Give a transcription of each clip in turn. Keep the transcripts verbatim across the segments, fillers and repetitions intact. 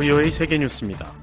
브이오에이 세계뉴스입니다.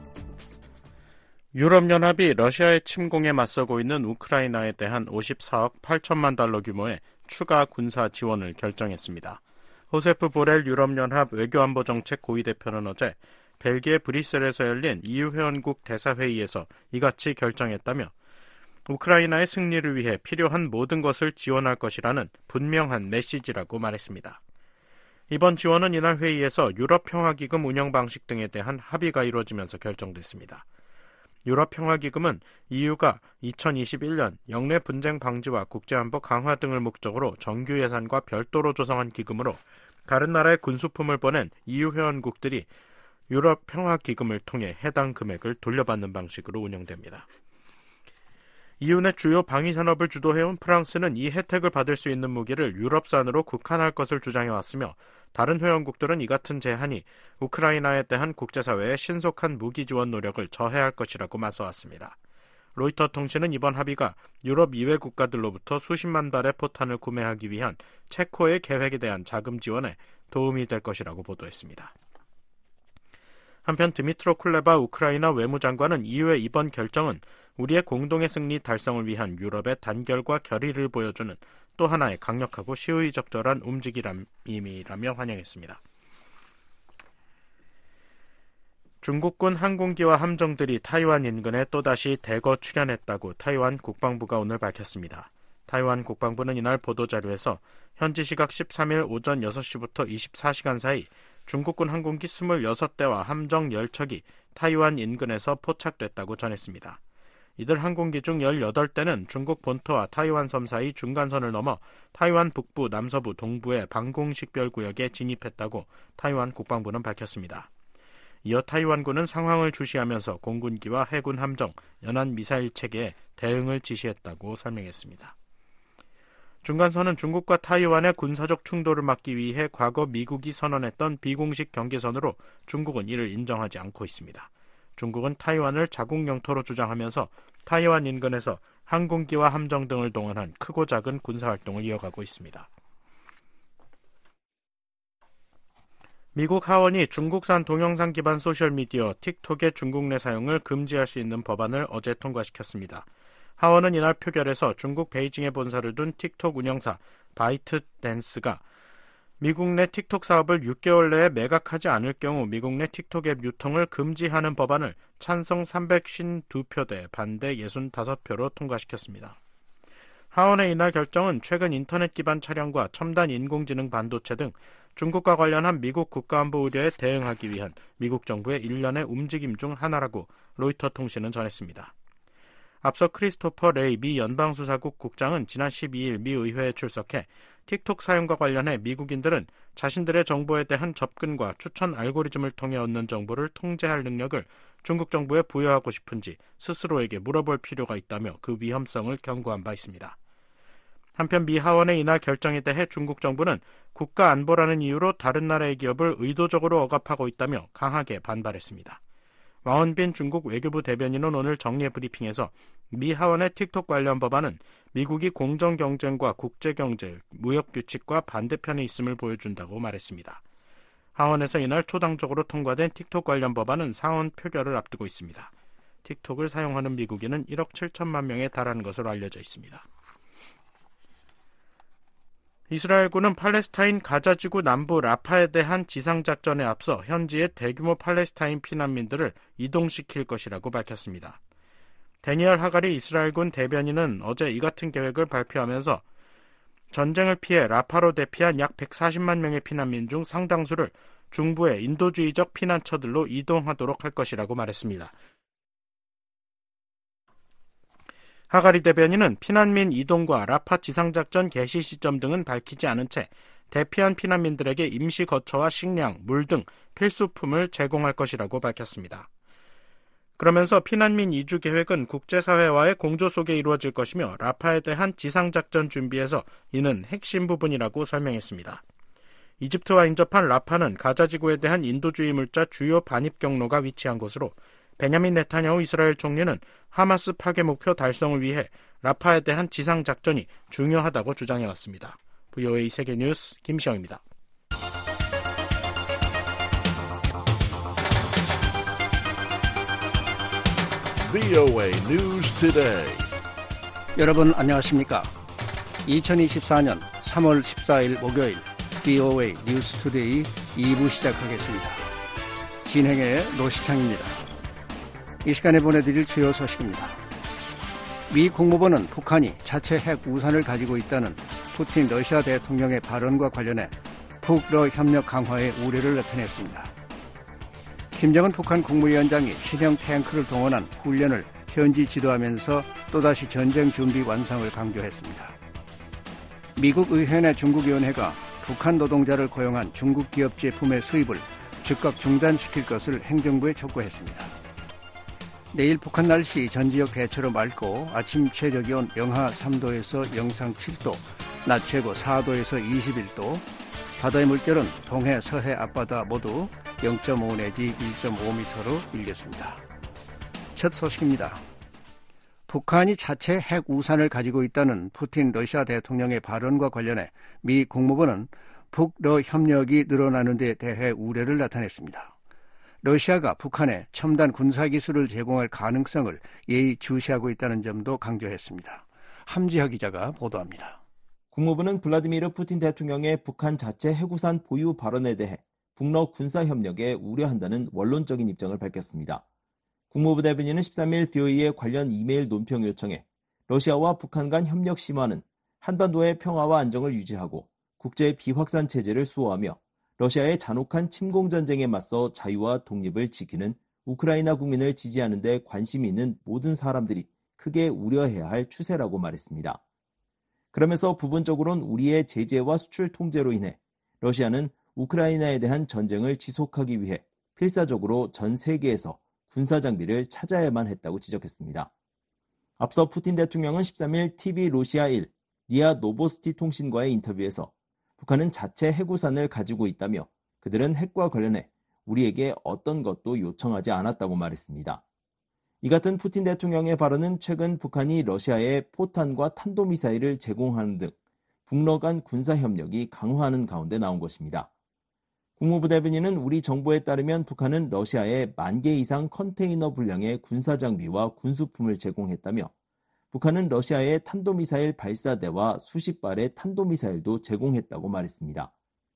유럽연합이 러시아의 침공에 맞서고 있는 우크라이나에 대한 오십사억 팔천만 달러 규모의 추가 군사 지원을 결정했습니다. 호세프 보렐 유럽연합 외교안보정책 고위대표는 어제 벨기에 브뤼셀에서 열린 이유 회원국 대사회의에서 이같이 결정했다며 우크라이나의 승리를 위해 필요한 모든 것을 지원할 것이라는 분명한 메시지라고 말했습니다. 이번 지원은 이날 회의에서 유럽평화기금 운영 방식 등에 대한 합의가 이루어지면서 결정됐습니다. 유럽평화기금은 이유가 이천이십일 년 영내 분쟁 방지와 국제안보 강화 등을 목적으로 정규 예산과 별도로 조성한 기금으로 다른 나라에 군수품을 보낸 이유 회원국들이 유럽평화기금을 통해 해당 금액을 돌려받는 방식으로 운영됩니다. 이유 내 주요 방위산업을 주도해온 프랑스는 이 혜택을 받을 수 있는 무기를 유럽산으로 국한할 것을 주장해왔으며 다른 회원국들은 이 같은 제한이 우크라이나에 대한 국제사회의 신속한 무기 지원 노력을 저해할 것이라고 맞서왔습니다. 로이터 통신은 이번 합의가 유럽 이외 국가들로부터 수십만 발의 포탄을 구매하기 위한 체코의 계획에 대한 자금 지원에 도움이 될 것이라고 보도했습니다. 한편 드미트로 쿨레바 우크라이나 외무장관은 이유의 이번 결정은 우리의 공동의 승리 달성을 위한 유럽의 단결과 결의를 보여주는 또 하나의 강력하고 시의적절한 움직임이라며 환영했습니다. 중국군 항공기와 함정들이 타이완 인근에 또다시 대거 출현했다고 타이완 국방부가 오늘 밝혔습니다. 타이완 국방부는 이날 보도자료에서 현지 시각 십삼 일 오전 여섯 시부터 이십사 시간 사이 중국군 항공기 이십육 대와 함정 십 척이 타이완 인근에서 포착됐다고 전했습니다. 이들 항공기 중 십팔 대는 중국 본토와 타이완 섬 사이 중간선을 넘어 타이완 북부, 남서부, 동부의 방공식별구역에 진입했다고 타이완 국방부는 밝혔습니다. 이어 타이완군은 상황을 주시하면서 공군기와 해군 함정, 연안 미사일 체계에 대응을 지시했다고 설명했습니다. 중간선은 중국과 타이완의 군사적 충돌을 막기 위해 과거 미국이 선언했던 비공식 경계선으로 중국은 이를 인정하지 않고 있습니다. 중국은 타이완을 자국 영토로 주장하면서 타이완 인근에서 항공기와 함정 등을 동원한 크고 작은 군사활동을 이어가고 있습니다. 미국 하원이 중국산 동영상 기반 소셜미디어 틱톡의 중국 내 사용을 금지할 수 있는 법안을 어제 통과시켰습니다. 하원은 이날 표결에서 중국 베이징에 본사를 둔 틱톡 운영사 바이트댄스가 미국 내 틱톡 사업을 육 개월 내에 매각하지 않을 경우 미국 내 틱톡 앱 유통을 금지하는 법안을 찬성 삼백오십이 표 대 반대 육십오 표로 통과시켰습니다. 하원의 이날 결정은 최근 인터넷 기반 촬영과 첨단 인공지능 반도체 등 중국과 관련한 미국 국가안보 우려에 대응하기 위한 미국 정부의 일련의 움직임 중 하나라고 로이터 통신은 전했습니다. 앞서 크리스토퍼 레이 미 연방수사국 국장은 지난 십이 일 미 의회에 출석해 틱톡 사용과 관련해 미국인들은 자신들의 정보에 대한 접근과 추천 알고리즘을 통해 얻는 정보를 통제할 능력을 중국 정부에 부여하고 싶은지 스스로에게 물어볼 필요가 있다며 그 위험성을 경고한 바 있습니다. 한편 미 하원의 이날 결정에 대해 중국 정부는 국가 안보라는 이유로 다른 나라의 기업을 의도적으로 억압하고 있다며 강하게 반발했습니다. 와원빈 중국 외교부 대변인은 오늘 정례 브리핑에서 미 하원의 틱톡 관련 법안은 미국이 공정경쟁과 국제경제, 무역규칙과 반대편에 있음을 보여준다고 말했습니다. 하원에서 이날 초당적으로 통과된 틱톡 관련 법안은 상원 표결을 앞두고 있습니다. 틱톡을 사용하는 미국인은 일억 칠천만 명에 달하는 것으로 알려져 있습니다. 이스라엘군은 팔레스타인 가자지구 남부 라파에 대한 지상작전에 앞서 현지의 대규모 팔레스타인 피난민들을 이동시킬 것이라고 밝혔습니다. 데니얼 하가리 이스라엘군 대변인은 어제 이 같은 계획을 발표하면서 전쟁을 피해 라파로 대피한 약 백사십만 명의 피난민 중 상당수를 중부의 인도주의적 피난처들로 이동하도록 할 것이라고 말했습니다. 하가리 대변인은 피난민 이동과 라파 지상작전 개시 시점 등은 밝히지 않은 채 대피한 피난민들에게 임시 거처와 식량, 물 등 필수품을 제공할 것이라고 밝혔습니다. 그러면서 피난민 이주 계획은 국제사회와의 공조 속에 이루어질 것이며 라파에 대한 지상작전 준비에서 이는 핵심 부분이라고 설명했습니다. 이집트와 인접한 라파는 가자지구에 대한 인도주의 물자 주요 반입 경로가 위치한 곳으로 베냐민 네타냐후 이스라엘 총리는 하마스 파괴 목표 달성을 위해 라파에 대한 지상작전이 중요하다고 주장해왔습니다. 브이오에이 세계뉴스 김시영입니다. 브이오에이 News Today. 여러분 안녕하십니까? 이천이십사년 삼월 십사일 목요일 브이오에이 뉴스 투데이 이 부 시작하겠습니다. 진행의 노시창입니다. 이 시간에 보내드릴 주요 소식입니다. 미 국무부는 북한이 자체 핵 우산을 가지고 있다는 푸틴 러시아 대통령의 발언과 관련해 북러 협력 강화의 우려를 나타냈습니다. 김정은 북한 국무위원장이 신형 탱크를 동원한 훈련을 현지 지도하면서 또다시 전쟁 준비 완성을 강조했습니다. 미국 의회 내 중국위원회가 북한 노동자를 고용한 중국 기업 제품의 수입을 즉각 중단시킬 것을 행정부에 촉구했습니다. 내일 북한 날씨 전 지역 대체로 맑고 아침 최저기온 영하 삼도에서 영상 칠도, 낮 최고 사도에서 이십일도, 바다의 물결은 동해, 서해 앞바다 모두 영점오 내지 일점오 미터로 일겠습니다. 첫 소식입니다. 북한이 자체 핵 우산을 가지고 있다는 푸틴 러시아 대통령의 발언과 관련해 미 국무부는 북러 협력이 늘어나는 데 대해 우려를 나타냈습니다. 러시아가 북한에 첨단 군사기술을 제공할 가능성을 예의주시하고 있다는 점도 강조했습니다. 함지하 기자가 보도합니다. 국무부는 블라디미르 푸틴 대통령의 북한 자체 핵우산 보유 발언에 대해 북러 군사협력에 우려한다는 원론적인 입장을 밝혔습니다. 국무부 대변인은 십삼일 브이오에이의 관련 이메일 논평 요청에 러시아와 북한 간 협력 심화는 한반도의 평화와 안정을 유지하고 국제 비확산 체제를 수호하며 러시아의 잔혹한 침공전쟁에 맞서 자유와 독립을 지키는 우크라이나 국민을 지지하는 데 관심이 있는 모든 사람들이 크게 우려해야 할 추세라고 말했습니다. 그러면서 부분적으로는 우리의 제재와 수출 통제로 인해 러시아는 우크라이나에 대한 전쟁을 지속하기 위해 필사적으로 전 세계에서 군사장비를 찾아야만 했다고 지적했습니다. 앞서 푸틴 대통령은 십삼일 티비 로시아 일 리아 노보스티 통신과의 인터뷰에서 북한은 자체 핵우산을 가지고 있다며 그들은 핵과 관련해 우리에게 어떤 것도 요청하지 않았다고 말했습니다. 이 같은 푸틴 대통령의 발언은 최근 북한이 러시아에 포탄과 탄도미사일을 제공하는 등 북러 간 군사협력이 강화하는 가운데 나온 것입니다. 국무부 대변인은 우리 정보에 따르면 북한은 러시아에 만 개 이상 컨테이너 분량의 군사장비와 군수품을 제공했다며 북한은 러시아에 탄도미사일 발사대와 수십 발의 탄도미사일도 제공했다고 말했습니다.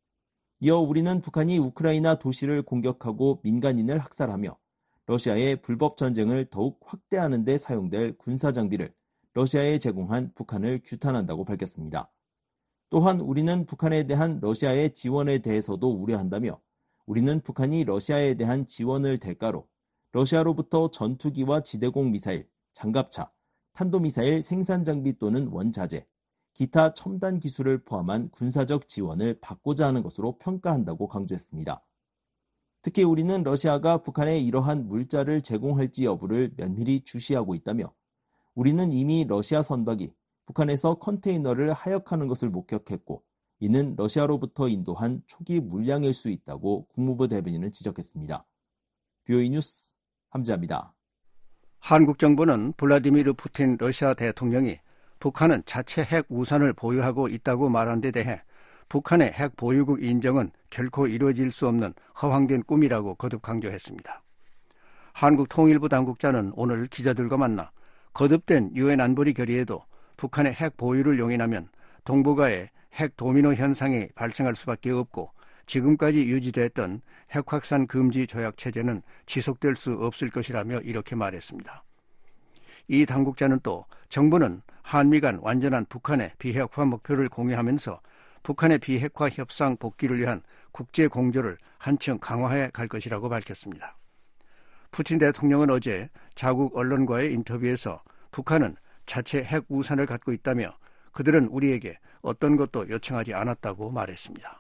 이어 우리는 북한이 우크라이나 도시를 공격하고 민간인을 학살하며 러시아의 불법 전쟁을 더욱 확대하는 데 사용될 군사장비를 러시아에 제공한 북한을 규탄한다고 밝혔습니다. 또한 우리는 북한에 대한 러시아의 지원에 대해서도 우려한다며 우리는 북한이 러시아에 대한 지원을 대가로 러시아로부터 전투기와 지대공 미사일, 장갑차, 탄도미사일 생산장비 또는 원자재, 기타 첨단 기술을 포함한 군사적 지원을 받고자 하는 것으로 평가한다고 강조했습니다. 특히 우리는 러시아가 북한에 이러한 물자를 제공할지 여부를 면밀히 주시하고 있다며 우리는 이미 러시아 선박이 북한에서 컨테이너를 하역하는 것을 목격했고 이는 러시아로부터 인도한 초기 물량일 수 있다고 국무부 대변인은 지적했습니다. 브이오에이 뉴스 함지아입니다. 한국 정부는 블라디미르 푸틴 러시아 대통령이 북한은 자체 핵 우산을 보유하고 있다고 말한 데 대해 북한의 핵 보유국 인정은 결코 이루어질 수 없는 허황된 꿈이라고 거듭 강조했습니다. 한국 통일부 당국자는 오늘 기자들과 만나 거듭된 유엔 안보리 결의에도 북한의 핵 보유를 용인하면 동북아에 핵 도미노 현상이 발생할 수밖에 없고 지금까지 유지됐던 핵 확산 금지 조약 체제는 지속될 수 없을 것이라며 이렇게 말했습니다. 이 당국자는 또 정부는 한미 간 완전한 북한의 비핵화 목표를 공유하면서 북한의 비핵화 협상 복귀를 위한 국제 공조를 한층 강화해 갈 것이라고 밝혔습니다. 푸틴 대통령은 어제 자국 언론과의 인터뷰에서 북한은 자체 핵 우산을 갖고 있다며 그들은 우리에게 어떤 것도 요청하지 않았다고 말했습니다.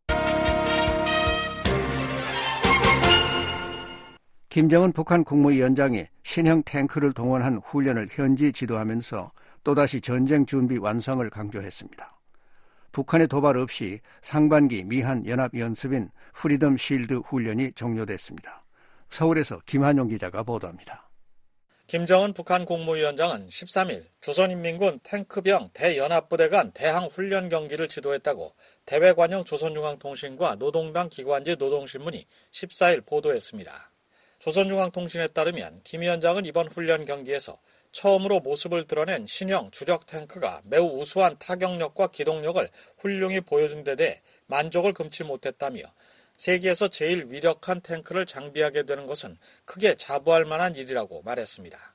김정은 북한 국무위원장이 신형 탱크를 동원한 훈련을 현지 지도하면서 또다시 전쟁 준비 완성을 강조했습니다. 북한의 도발 없이 상반기 미한 연합연습인 프리덤 실드 훈련이 종료됐습니다. 서울에서 김한용 기자가 보도합니다. 김정은 북한 국무위원장은 십삼일 조선인민군 탱크병 대연합부대 간 대항훈련 경기를 지도했다고 대외관영 조선중앙통신과 노동당 기관지 노동신문이 십사일 보도했습니다. 조선중앙통신에 따르면 김 위원장은 이번 훈련 경기에서 처음으로 모습을 드러낸 신형 주력 탱크가 매우 우수한 타격력과 기동력을 훌륭히 보여준 데 대해 만족을 금치 못했다며 세계에서 제일 위력한 탱크를 장비하게 되는 것은 크게 자부할 만한 일이라고 말했습니다.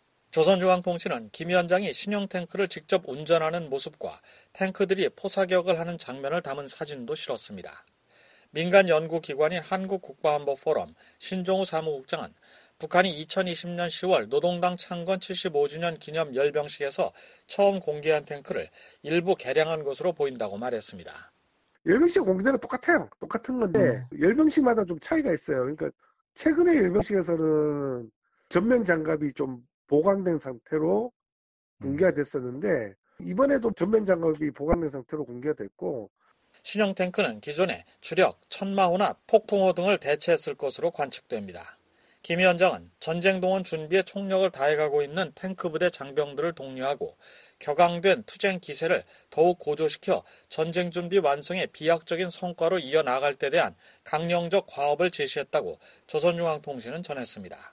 조선중앙통신은 김 위원장이 신형 탱크를 직접 운전하는 모습과 탱크들이 포사격을 하는 장면을 담은 사진도 실었습니다. 민간 연구기관인 한국국방안보포럼 신종우 사무국장은 북한이 이천이십 년 시월 노동당 창건 칠십오 주년 기념 열병식에서 처음 공개한 탱크를 일부 개량한 것으로 보인다고 말했습니다. 열병식 공개대로 똑같아요. 똑같은 건데 음. 열병식마다 좀 차이가 있어요. 그러니까 최근에 열병식에서는 전면 장갑이 좀 보강된 상태로 공개가 됐었는데 이번에도 전면 장갑이 보강된 상태로 공개가 됐고 신형 탱크는 기존에 주력, 천마호나 폭풍호 등을 대체했을 것으로 관측됩니다. 김 위원장은 전쟁동원 준비에 총력을 다해가고 있는 탱크 부대 장병들을 독려하고 격앙된 투쟁 기세를 더욱 고조시켜 전쟁 준비 완성의 비약적인 성과로 이어나갈 데 대한 강령적 과업을 제시했다고 조선중앙통신은 전했습니다.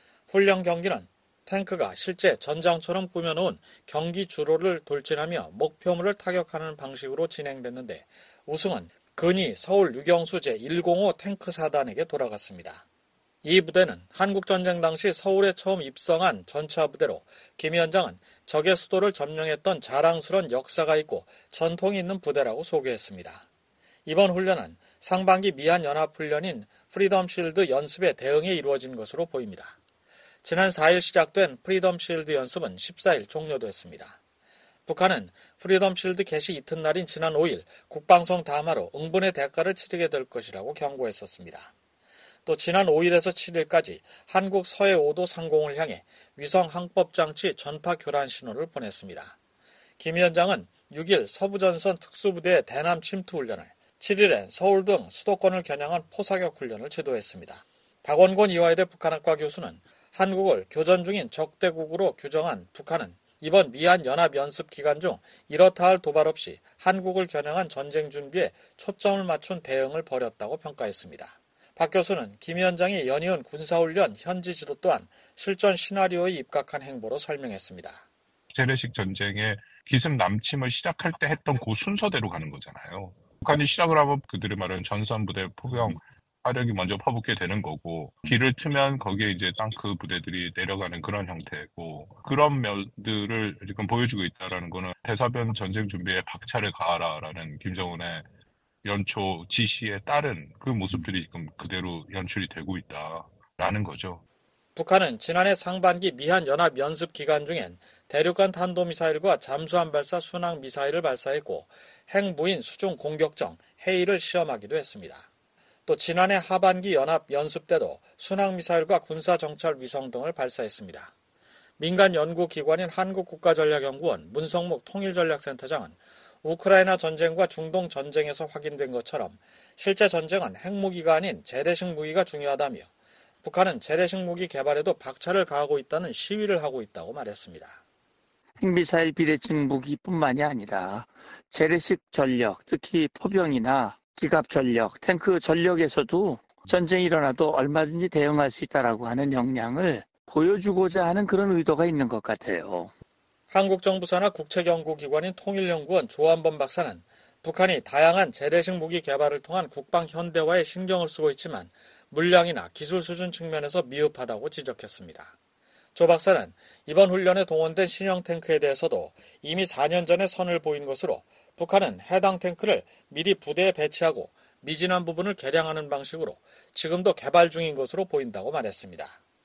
훈련 경기는 탱크가 실제 전장처럼 꾸며놓은 경기 주로를 돌진하며 목표물을 타격하는 방식으로 진행됐는데 우승은 근위 서울 유경수 제백오 탱크 사단에게 돌아갔습니다. 이 부대는 한국전쟁 당시 서울에 처음 입성한 전차 부대로 김 위원장은 적의 수도를 점령했던 자랑스러운 역사가 있고 전통이 있는 부대라고 소개했습니다. 이번 훈련은 상반기 미한연합훈련인 프리덤실드 연습에 대응해 이루어진 것으로 보입니다. 지난 사 일 시작된 프리덤실드 연습은 십사 일 종료됐습니다. 북한은 프리덤실드 개시 이튿날인 지난 오 일 국방성 담화로 응분의 대가를 치르게 될 것이라고 경고했었습니다. 또 지난 오 일에서 칠 일까지 한국 서해 오 도 상공을 향해 위성 항법장치 전파 교란 신호를 보냈습니다. 김 위원장은 육 일 서부전선 특수부대의 대남 침투 훈련을, 칠 일엔 서울 등 수도권을 겨냥한 포사격 훈련을 지도했습니다. 박원곤 이화여대 북한학과 교수는 한국을 교전 중인 적대국으로 규정한 북한은 이번 미한연합연습 기간 중 이렇다 할 도발 없이 한국을 겨냥한 전쟁 준비에 초점을 맞춘 대응을 벌였다고 평가했습니다. 박 교수는 김 위원장이 연이은 군사훈련 현지 지도 또한 실전 시나리오에 입각한 행보로 설명했습니다. 재래식 전쟁의 기습 남침을 시작할 때 했던 그 순서대로 가는 거잖아요. 북한이 시작을 하면 그들이 말하는 전선부대 포병 화력이 먼저 퍼붓게 되는 거고 길을 트면 거기에 이제 탱크 부대들이 내려가는 그런 형태고 그런 면들을 지금 보여주고 있다라는 거는 대사변 전쟁 준비에 박차를 가하라라는 김정은의 연초 지시에 따른 그 모습들이 지금 그대로 연출이 되고 있다라는 거죠. 북한은 지난해 상반기 미한연합 연습 기간 중엔 대륙간 탄도미사일과 잠수함 발사 순항 미사일을 발사했고 핵무인 수중 공격정 헤이를 시험하기도 했습니다. 또 지난해 하반기 연합 연습 때도 순항미사일과 군사정찰 위성 등을 발사했습니다. 민간 연구기관인 한국국가전략연구원 문성목 통일전략센터장은 우크라이나 전쟁과 중동 전쟁에서 확인된 것처럼 실제 전쟁은 핵무기가 아닌 재래식 무기가 중요하다며 북한은 재래식 무기 개발에도 박차를 가하고 있다는 시위를 하고 있다고 말했습니다. 핵미사일 비대칭 무기뿐만이 아니라 재래식 전력, 특히 포병이나 기갑 전력, 탱크 전력에서도 전쟁이 일어나도 얼마든지 대응할 수 있다라고 하는 역량을 보여주고자 하는 그런 의도가 있는 것 같아요. 한국 정부 산하 국책연구기관인 통일연구원 조한범 박사는 북한이 다양한 재래식 무기 개발을 통한 국방 현대화에 신경을 쓰고 있지만 물량이나 기술 수준 측면에서 미흡하다고 지적했습니다. 조 박사는 이번 훈련에 동원된 신형 탱크에 대해서도 이미 사 년 전에 선을 보인 것으로 북한은 해당 탱크를 미리 부대에 배치하고 미진한 부분을 개량하는 방식으로 지금도 개발 중인 것으로 보인다고 말했습니다.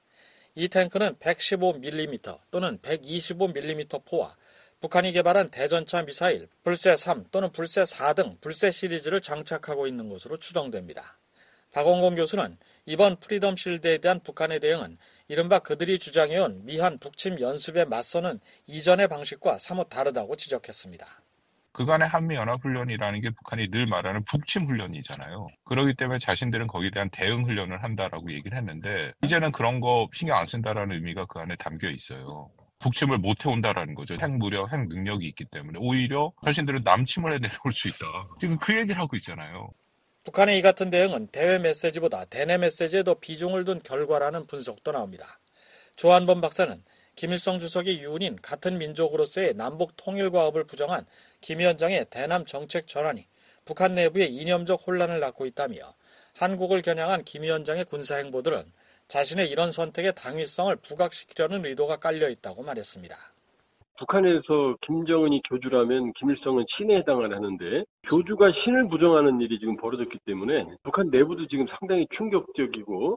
이 탱크는 백십오 밀리미터 또는 백이십오 밀리미터 포와 북한이 개발한 대전차 미사일 불새 삼 또는 불새 사 등 불새 시리즈를 장착하고 있는 것으로 추정됩니다. 박원곤 교수는 이번 프리덤 실드에 대한 북한의 대응은 이른바 그들이 주장해온 미한 북침 연습에 맞서는 이전의 방식과 사뭇 다르다고 지적했습니다. 그간의 한미연합훈련이라는 게 북한이 늘 말하는 북침 훈련이잖아요. 그렇기 때문에 자신들은 거기에 대한 대응 훈련을 한다라고 얘기를 했는데 이제는 그런 거 신경 안 쓴다라는 의미가 그 안에 담겨 있어요. 북침을 못 해온다라는 거죠. 핵무력, 핵능력이 있기 때문에 오히려 자신들은 남침을 해내올 수 있다. 지금 그 얘기를 하고 있잖아요. 북한의 이 같은 대응은 대외 메시지보다 대내 메시지에 더 비중을 둔 결과라는 분석도 나옵니다. 조한범 박사는 김일성 주석이 유운인 같은 민족으로서의 남북 통일과업을 부정한 김 위원장의 대남 정책 전환이 북한 내부의 이념적 혼란을 낳고 있다며 한국을 겨냥한 김 위원장의 군사행보들은 자신의 이런 선택의 당위성을 부각시키려는 의도가 깔려 있다고 말했습니다. 북한에서 김정은이 교주라면 김일성은 신에 해당을 하는데 교주가 신을 부정하는 일이 지금 벌어졌기 때문에 북한 내부도 지금 상당히 충격적이고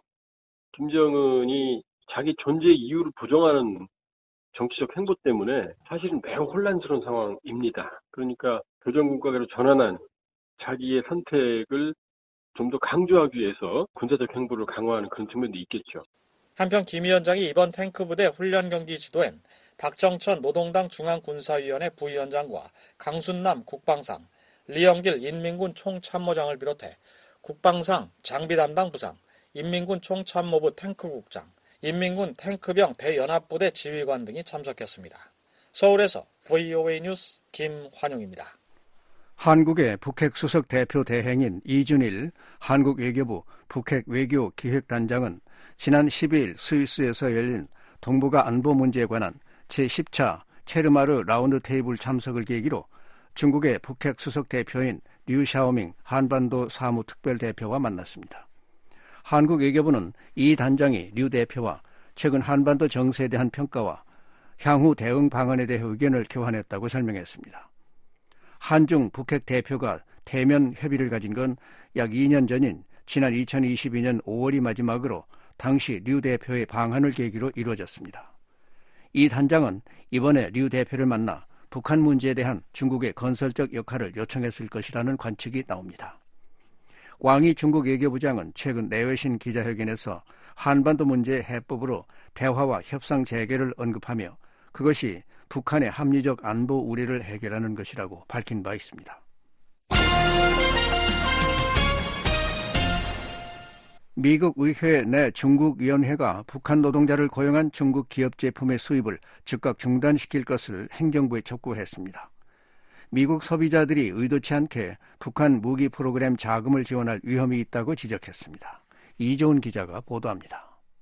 김정은이 자기 존재의 이유를 부정하는 정치적 행보 때문에 사실은 매우 혼란스러운 상황입니다. 그러니까 교정국가로 전환한 자기의 선택을 좀 더 강조하기 위해서 군사적 행보를 강화하는 그런 측면도 있겠죠. 한편 김 위원장이 이번 탱크부대 훈련 경기 지도엔 박정천 노동당 중앙군사위원회 부위원장과 강순남 국방상, 리영길 인민군 총참모장을 비롯해 국방상 장비담당 부상, 인민군 총참모부 탱크국장, 인민군 탱크병 대연합부대 지휘관 등이 참석했습니다. 서울에서 브이오에이 뉴스 김환용입니다. 한국의 북핵 수석 대표 대행인 이준일 한국 외교부 북핵 외교 기획단장은 지난 십이일 스위스에서 열린 동북아 안보 문제에 관한 제십 차 체르마르 라운드 테이블 참석을 계기로 중국의 북핵 수석 대표인 류 샤오밍 한반도 사무특별대표와 만났습니다. 한국 외교부는 이 단장이 류 대표와 최근 한반도 정세에 대한 평가와 향후 대응 방안에 대해 의견을 교환했다고 설명했습니다. 한중 북핵 대표가 대면 협의를 가진 건 약 이 년 전인 지난 이천이십이 년 오월이 마지막으로 당시 류 대표의 방한을 계기로 이루어졌습니다. 이 단장은 이번에 류 대표를 만나 북한 문제에 대한 중국의 건설적 역할을 요청했을 것이라는 관측이 나옵니다. 왕이 중국 외교부장은 최근 내외신 기자회견에서 한반도 문제의 해법으로 대화와 협상 재개를 언급하며 그것이 북한의 합리적 안보 우려를 해결하는 것이라고 밝힌 바 있습니다. 미국 의회 내 중국위원회가 북한 노동자를 고용한 중국 기업 제품의 수입을 즉각 중단시킬 것을 행정부에 촉구했습니다. 미국 소비자들이 의도치 않게 북한 무기 프로그램 자금을 지원할 위험이 있다고 지적했습니다. 이조은 기자가 보도합니다.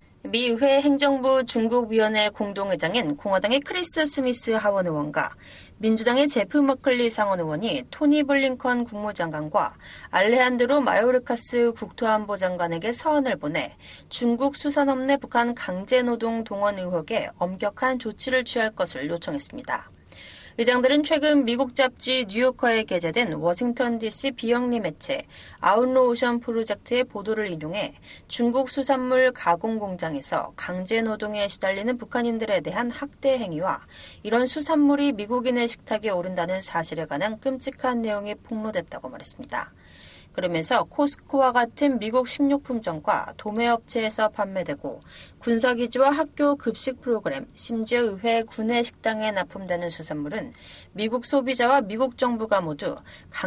미 의회 행정부 중국위원회 공동의장인 공화당의 크리스 스미스 하원 의원과 민주당의 제프 머클리 상원 의원이 토니 블링컨 국무장관과 알레한드로 마요르카스 국토안보 장관에게 서한을 보내 중국 수산업 내 북한 강제노동 동원 의혹에 엄격한 조치를 취할 것을 요청했습니다. 의장들은 최근 미국 잡지 뉴요커에 게재된 워싱턴 디씨 비영리 매체 아웃로 오션 프로젝트의 보도를 인용해 중국 수산물 가공 공장에서 강제 노동에 시달리는 북한인들에 대한 학대 행위와 이런 수산물이 미국인의 식탁에 오른다는 사실에 관한 끔찍한 내용이 폭로됐다고 말했습니다. 그러면서 코스코와 같은 미국 식료품점과 도매업체에서 판매되고 군사기지와 학교 급식 프로그램, 심지어 의회 구내 식당에 납품되는 수산물은 미국 소비자와 미국 정부가 모두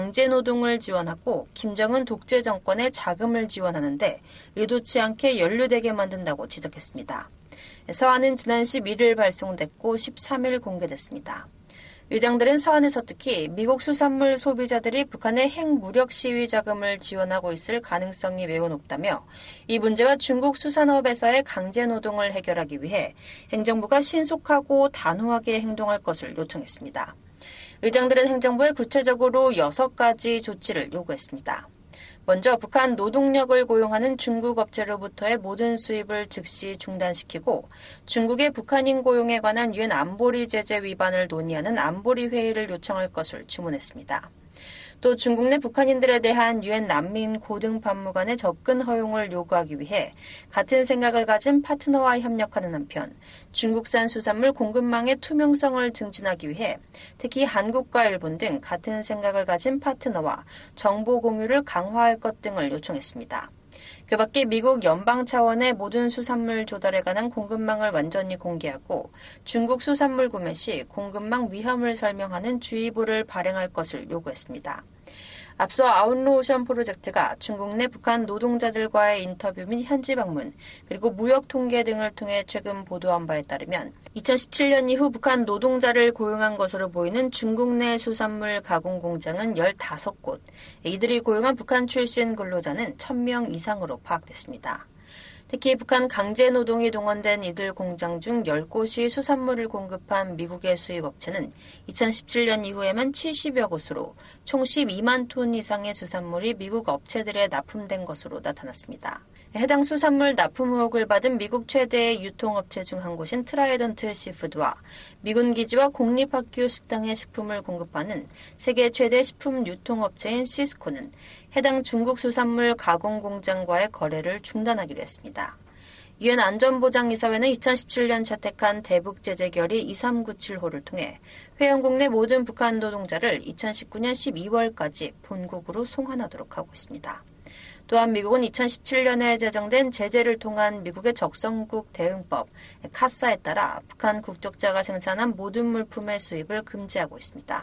강제노동을 지원하고 김정은 독재 정권의 자금을 지원하는데 의도치 않게 연루되게 만든다고 지적했습니다. 서한은 지난 십일일 발송됐고 십삼일 공개됐습니다. 의장들은 서한에서 특히 미국 수산물 소비자들이 북한의 핵무력 시위 자금을 지원하고 있을 가능성이 매우 높다며 이 문제와 중국 수산업에서의 강제노동을 해결하기 위해 행정부가 신속하고 단호하게 행동할 것을 요청했습니다. 의장들은 행정부에 구체적으로 여섯 가지 조치를 요구했습니다. 먼저 북한 노동력을 고용하는 중국 업체로부터의 모든 수입을 즉시 중단시키고 중국의 북한인 고용에 관한 유엔 안보리 제재 위반을 논의하는 안보리 회의를 요청할 것을 주문했습니다. 또 중국 내 북한인들에 대한 유엔 난민 고등판무관의 접근 허용을 요구하기 위해 같은 생각을 가진 파트너와 협력하는 한편 중국산 수산물 공급망의 투명성을 증진하기 위해 특히 한국과 일본 등 같은 생각을 가진 파트너와 정보 공유를 강화할 것 등을 요청했습니다. 그 밖에 미국 연방 차원의 모든 수산물 조달에 관한 공급망을 완전히 공개하고 중국 수산물 구매 시 공급망 위험을 설명하는 주의보를 발행할 것을 요구했습니다. 앞서 아웃로오션 프로젝트가 중국 내 북한 노동자들과의 인터뷰 및 현지 방문, 그리고 무역 통계 등을 통해 최근 보도한 바에 따르면 이천십칠 년 이후 북한 노동자를 고용한 것으로 보이는 중국 내 수산물 가공 공장은 열다섯 곳, 이들이 고용한 북한 출신 근로자는 천 명 이상으로 파악됐습니다. 특히 북한 강제노동이 동원된 이들 공장 중 열 곳이 수산물을 공급한 미국의 수입업체는 이천십칠 년 이후에만 칠십여 곳으로 총 십이만 톤 이상의 수산물이 미국 업체들에 납품된 것으로 나타났습니다. 해당 수산물 납품 의혹을 받은 미국 최대의 유통업체 중 한 곳인 트라이던트 시푸드와 미군 기지와 공립학교 식당에 식품을 공급하는 세계 최대 식품 유통업체인 시스코는 해당 중국 수산물 가공 공장과의 거래를 중단하기로 했습니다. 유엔 안전보장이사회는 이천십칠 년 채택한 대북 제재 결의 이삼구칠 호를 통해 회원국 내 모든 북한 노동자를 이천십구 년 십이월까지 본국으로 송환하도록 하고 있습니다. 또한 미국은 이천십칠 년에 제정된 제재를 통한 미국의 적성국 대응법 카사에 따라 북한 국적자가 생산한 모든 물품의 수입을 금지하고 있습니다.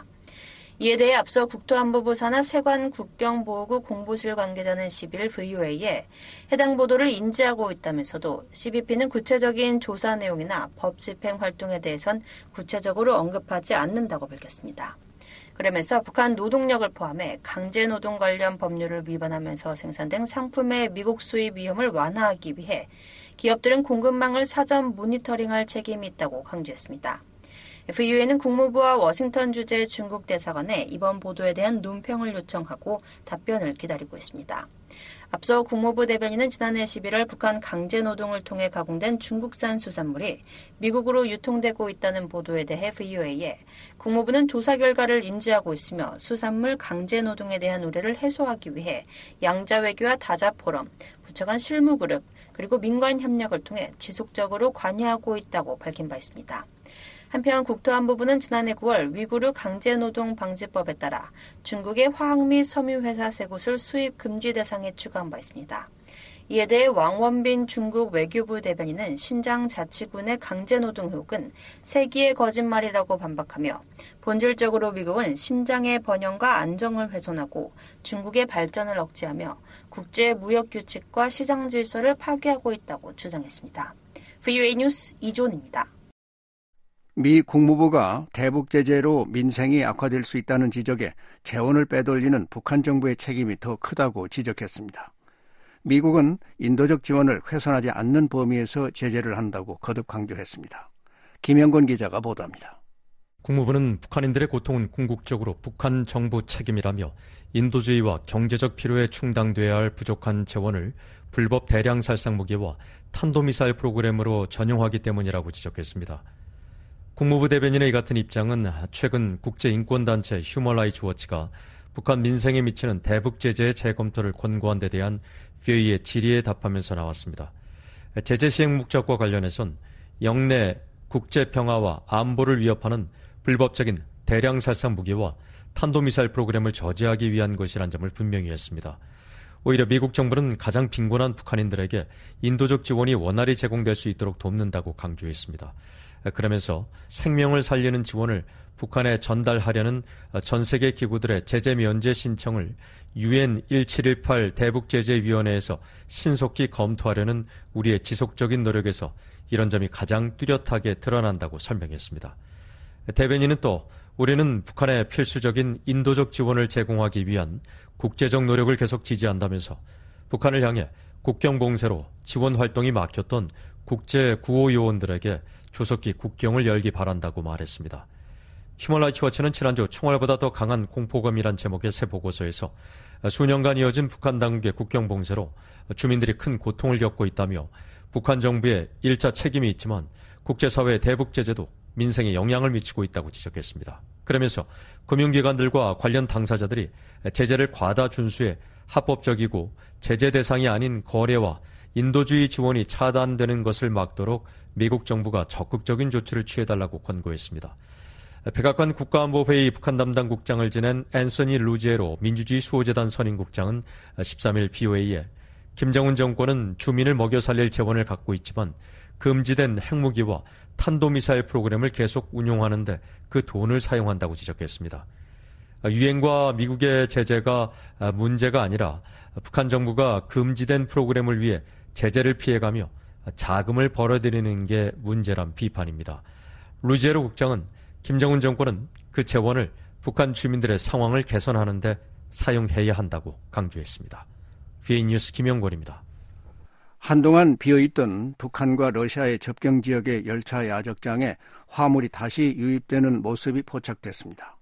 이에 대해 앞서 국토안보부 산하 세관 국경보호국 공보실 관계자는 십일 브이오에이에 해당 보도를 인지하고 있다면서도 씨비피는 구체적인 조사 내용이나 법 집행 활동에 대해선 구체적으로 언급하지 않는다고 밝혔습니다. 그러면서 북한 노동력을 포함해 강제노동 관련 법률을 위반하면서 생산된 상품의 미국 수입 위험을 완화하기 위해 기업들은 공급망을 사전 모니터링할 책임이 있다고 강조했습니다. 브이오에이는 국무부와 워싱턴 주재 중국 대사관에 이번 보도에 대한 논평을 요청하고 답변을 기다리고 있습니다. 앞서 국무부 대변인은 지난해 십일월 북한 강제노동을 통해 가공된 중국산 수산물이 미국으로 유통되고 있다는 보도에 대해 브이오에이에 국무부는 조사 결과를 인지하고 있으며 수산물 강제노동에 대한 우려를 해소하기 위해 양자외교와 다자포럼, 부처 간 실무그룹, 그리고 민관 협력을 통해 지속적으로 관여하고 있다고 밝힌 바 있습니다. 한편 국토안보부는 지난해 구월 위구르 강제노동 방지법에 따라 중국의 화학 및 섬유회사 세 곳을 수입 금지 대상에 추가한 바 있습니다. 이에 대해 왕원빈 중국 외교부 대변인은 신장 자치군의 강제노동 의혹은 세기의 거짓말이라고 반박하며 본질적으로 미국은 신장의 번영과 안정을 훼손하고 중국의 발전을 억제하며 국제 무역 규칙과 시장 질서를 파괴하고 있다고 주장했습니다. 브이오에이 뉴스 이존입니다. 미 국무부가 대북 제재로 민생이 악화될 수 있다는 지적에 재원을 빼돌리는 북한 정부의 책임이 더 크다고 지적했습니다. 미국은 인도적 지원을 훼손하지 않는 범위에서 제재를 한다고 거듭 강조했습니다. 김영건 기자가 보도합니다. 국무부는 북한인들의 고통은 궁극적으로 북한 정부 책임이라며 인도주의와 경제적 필요에 충당돼야 할 부족한 재원을 불법 대량 살상 무기와 탄도미사일 프로그램으로 전용하기 때문이라고 지적했습니다. 국무부 대변인의 이 같은 입장은 최근 국제인권단체 휴먼 라이츠 워치가 북한 민생에 미치는 대북 제재의 재검토를 권고한 데 대한 브이오에이의 질의에 답하면서 나왔습니다. 제재 시행 목적과 관련해선 영내 국제평화와 안보를 위협하는 불법적인 대량 살상 무기와 탄도미사일 프로그램을 저지하기 위한 것이란 점을 분명히 했습니다. 오히려 미국 정부는 가장 빈곤한 북한인들에게 인도적 지원이 원활히 제공될 수 있도록 돕는다고 강조했습니다. 그러면서 생명을 살리는 지원을 북한에 전달하려는 전 세계 기구들의 제재 면제 신청을 유엔 천칠백십팔 대북제재위원회에서 신속히 검토하려는 우리의 지속적인 노력에서 이런 점이 가장 뚜렷하게 드러난다고 설명했습니다. 대변인은 또 우리는 북한에 필수적인 인도적 지원을 제공하기 위한 국제적 노력을 계속 지지한다면서 북한을 향해 국경 봉쇄로 지원 활동이 막혔던 국제 구호 요원들에게 조속히 국경을 열기 바란다고 말했습니다. 휴먼 라이츠 워치는 지난주 총알보다 더 강한 공포감이란 제목의 새 보고서에서 수년간 이어진 북한 당국의 국경 봉쇄로 주민들이 큰 고통을 겪고 있다며 북한 정부의 일차 책임이 있지만 국제사회의 대북 제재도 민생에 영향을 미치고 있다고 지적했습니다. 그러면서 금융기관들과 관련 당사자들이 제재를 과다 준수해 합법적이고 제재 대상이 아닌 거래와 인도주의 지원이 차단되는 것을 막도록 미국 정부가 적극적인 조치를 취해달라고 권고했습니다. 백악관 국가안보회의 북한 담당 국장을 지낸 앤서니 루지에로 민주주의 수호재단 선임국장은 십삼 일 브이오에이에 김정은 정권은 주민을 먹여 살릴 재원을 갖고 있지만 금지된 핵무기와 탄도미사일 프로그램을 계속 운용하는데 그 돈을 사용한다고 지적했습니다. 유엔과 미국의 제재가 문제가 아니라 북한 정부가 금지된 프로그램을 위해 제재를 피해가며 자금을 벌어들이는 게 문제란 비판입니다. 루지에로 국장은 김정은 정권은 그 재원을 북한 주민들의 상황을 개선하는 데 사용해야 한다고 강조했습니다. 비에이 뉴스 김영권입니다. 한동안 비어있던 북한과 러시아의 접경 지역의 열차 야적장에 화물이 다시 유입되는 모습이 포착됐습니다.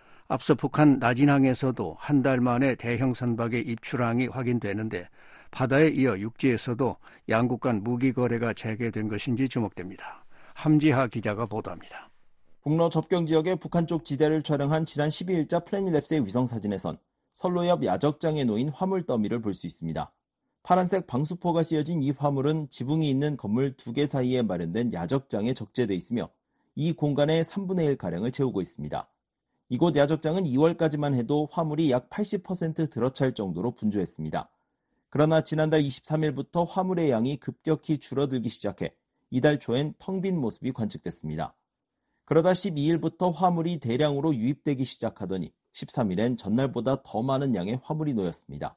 앞서 북한 나진항에서도 한 달 만에 대형 선박의 입출항이 확인되는데 바다에 이어 육지에서도 양국 간 무기 거래가 재개된 것인지 주목됩니다. 함지하 기자가 보도합니다. 북러 접경 지역의 북한 쪽 지대를 촬영한 지난 십이일자 플래닛랩스의 위성사진에선 선로 옆 야적장에 놓인 화물 더미를 볼 수 있습니다. 파란색 방수포가 씌어진 이 화물은 지붕이 있는 건물 두 개 사이에 마련된 야적장에 적재돼 있으며 이 공간의 삼분의 일가량을 채우고 있습니다. 이곳 야적장은 이월까지만 해도 화물이 약 팔십 퍼센트 들어찰 정도로 분주했습니다. 그러나 지난달 이십삼일부터 화물의 양이 급격히 줄어들기 시작해 이달 초엔 텅 빈 모습이 관측됐습니다. 그러다 십이일부터 화물이 대량으로 유입되기 시작하더니 십삼일엔 전날보다 더 많은 양의 화물이 놓였습니다.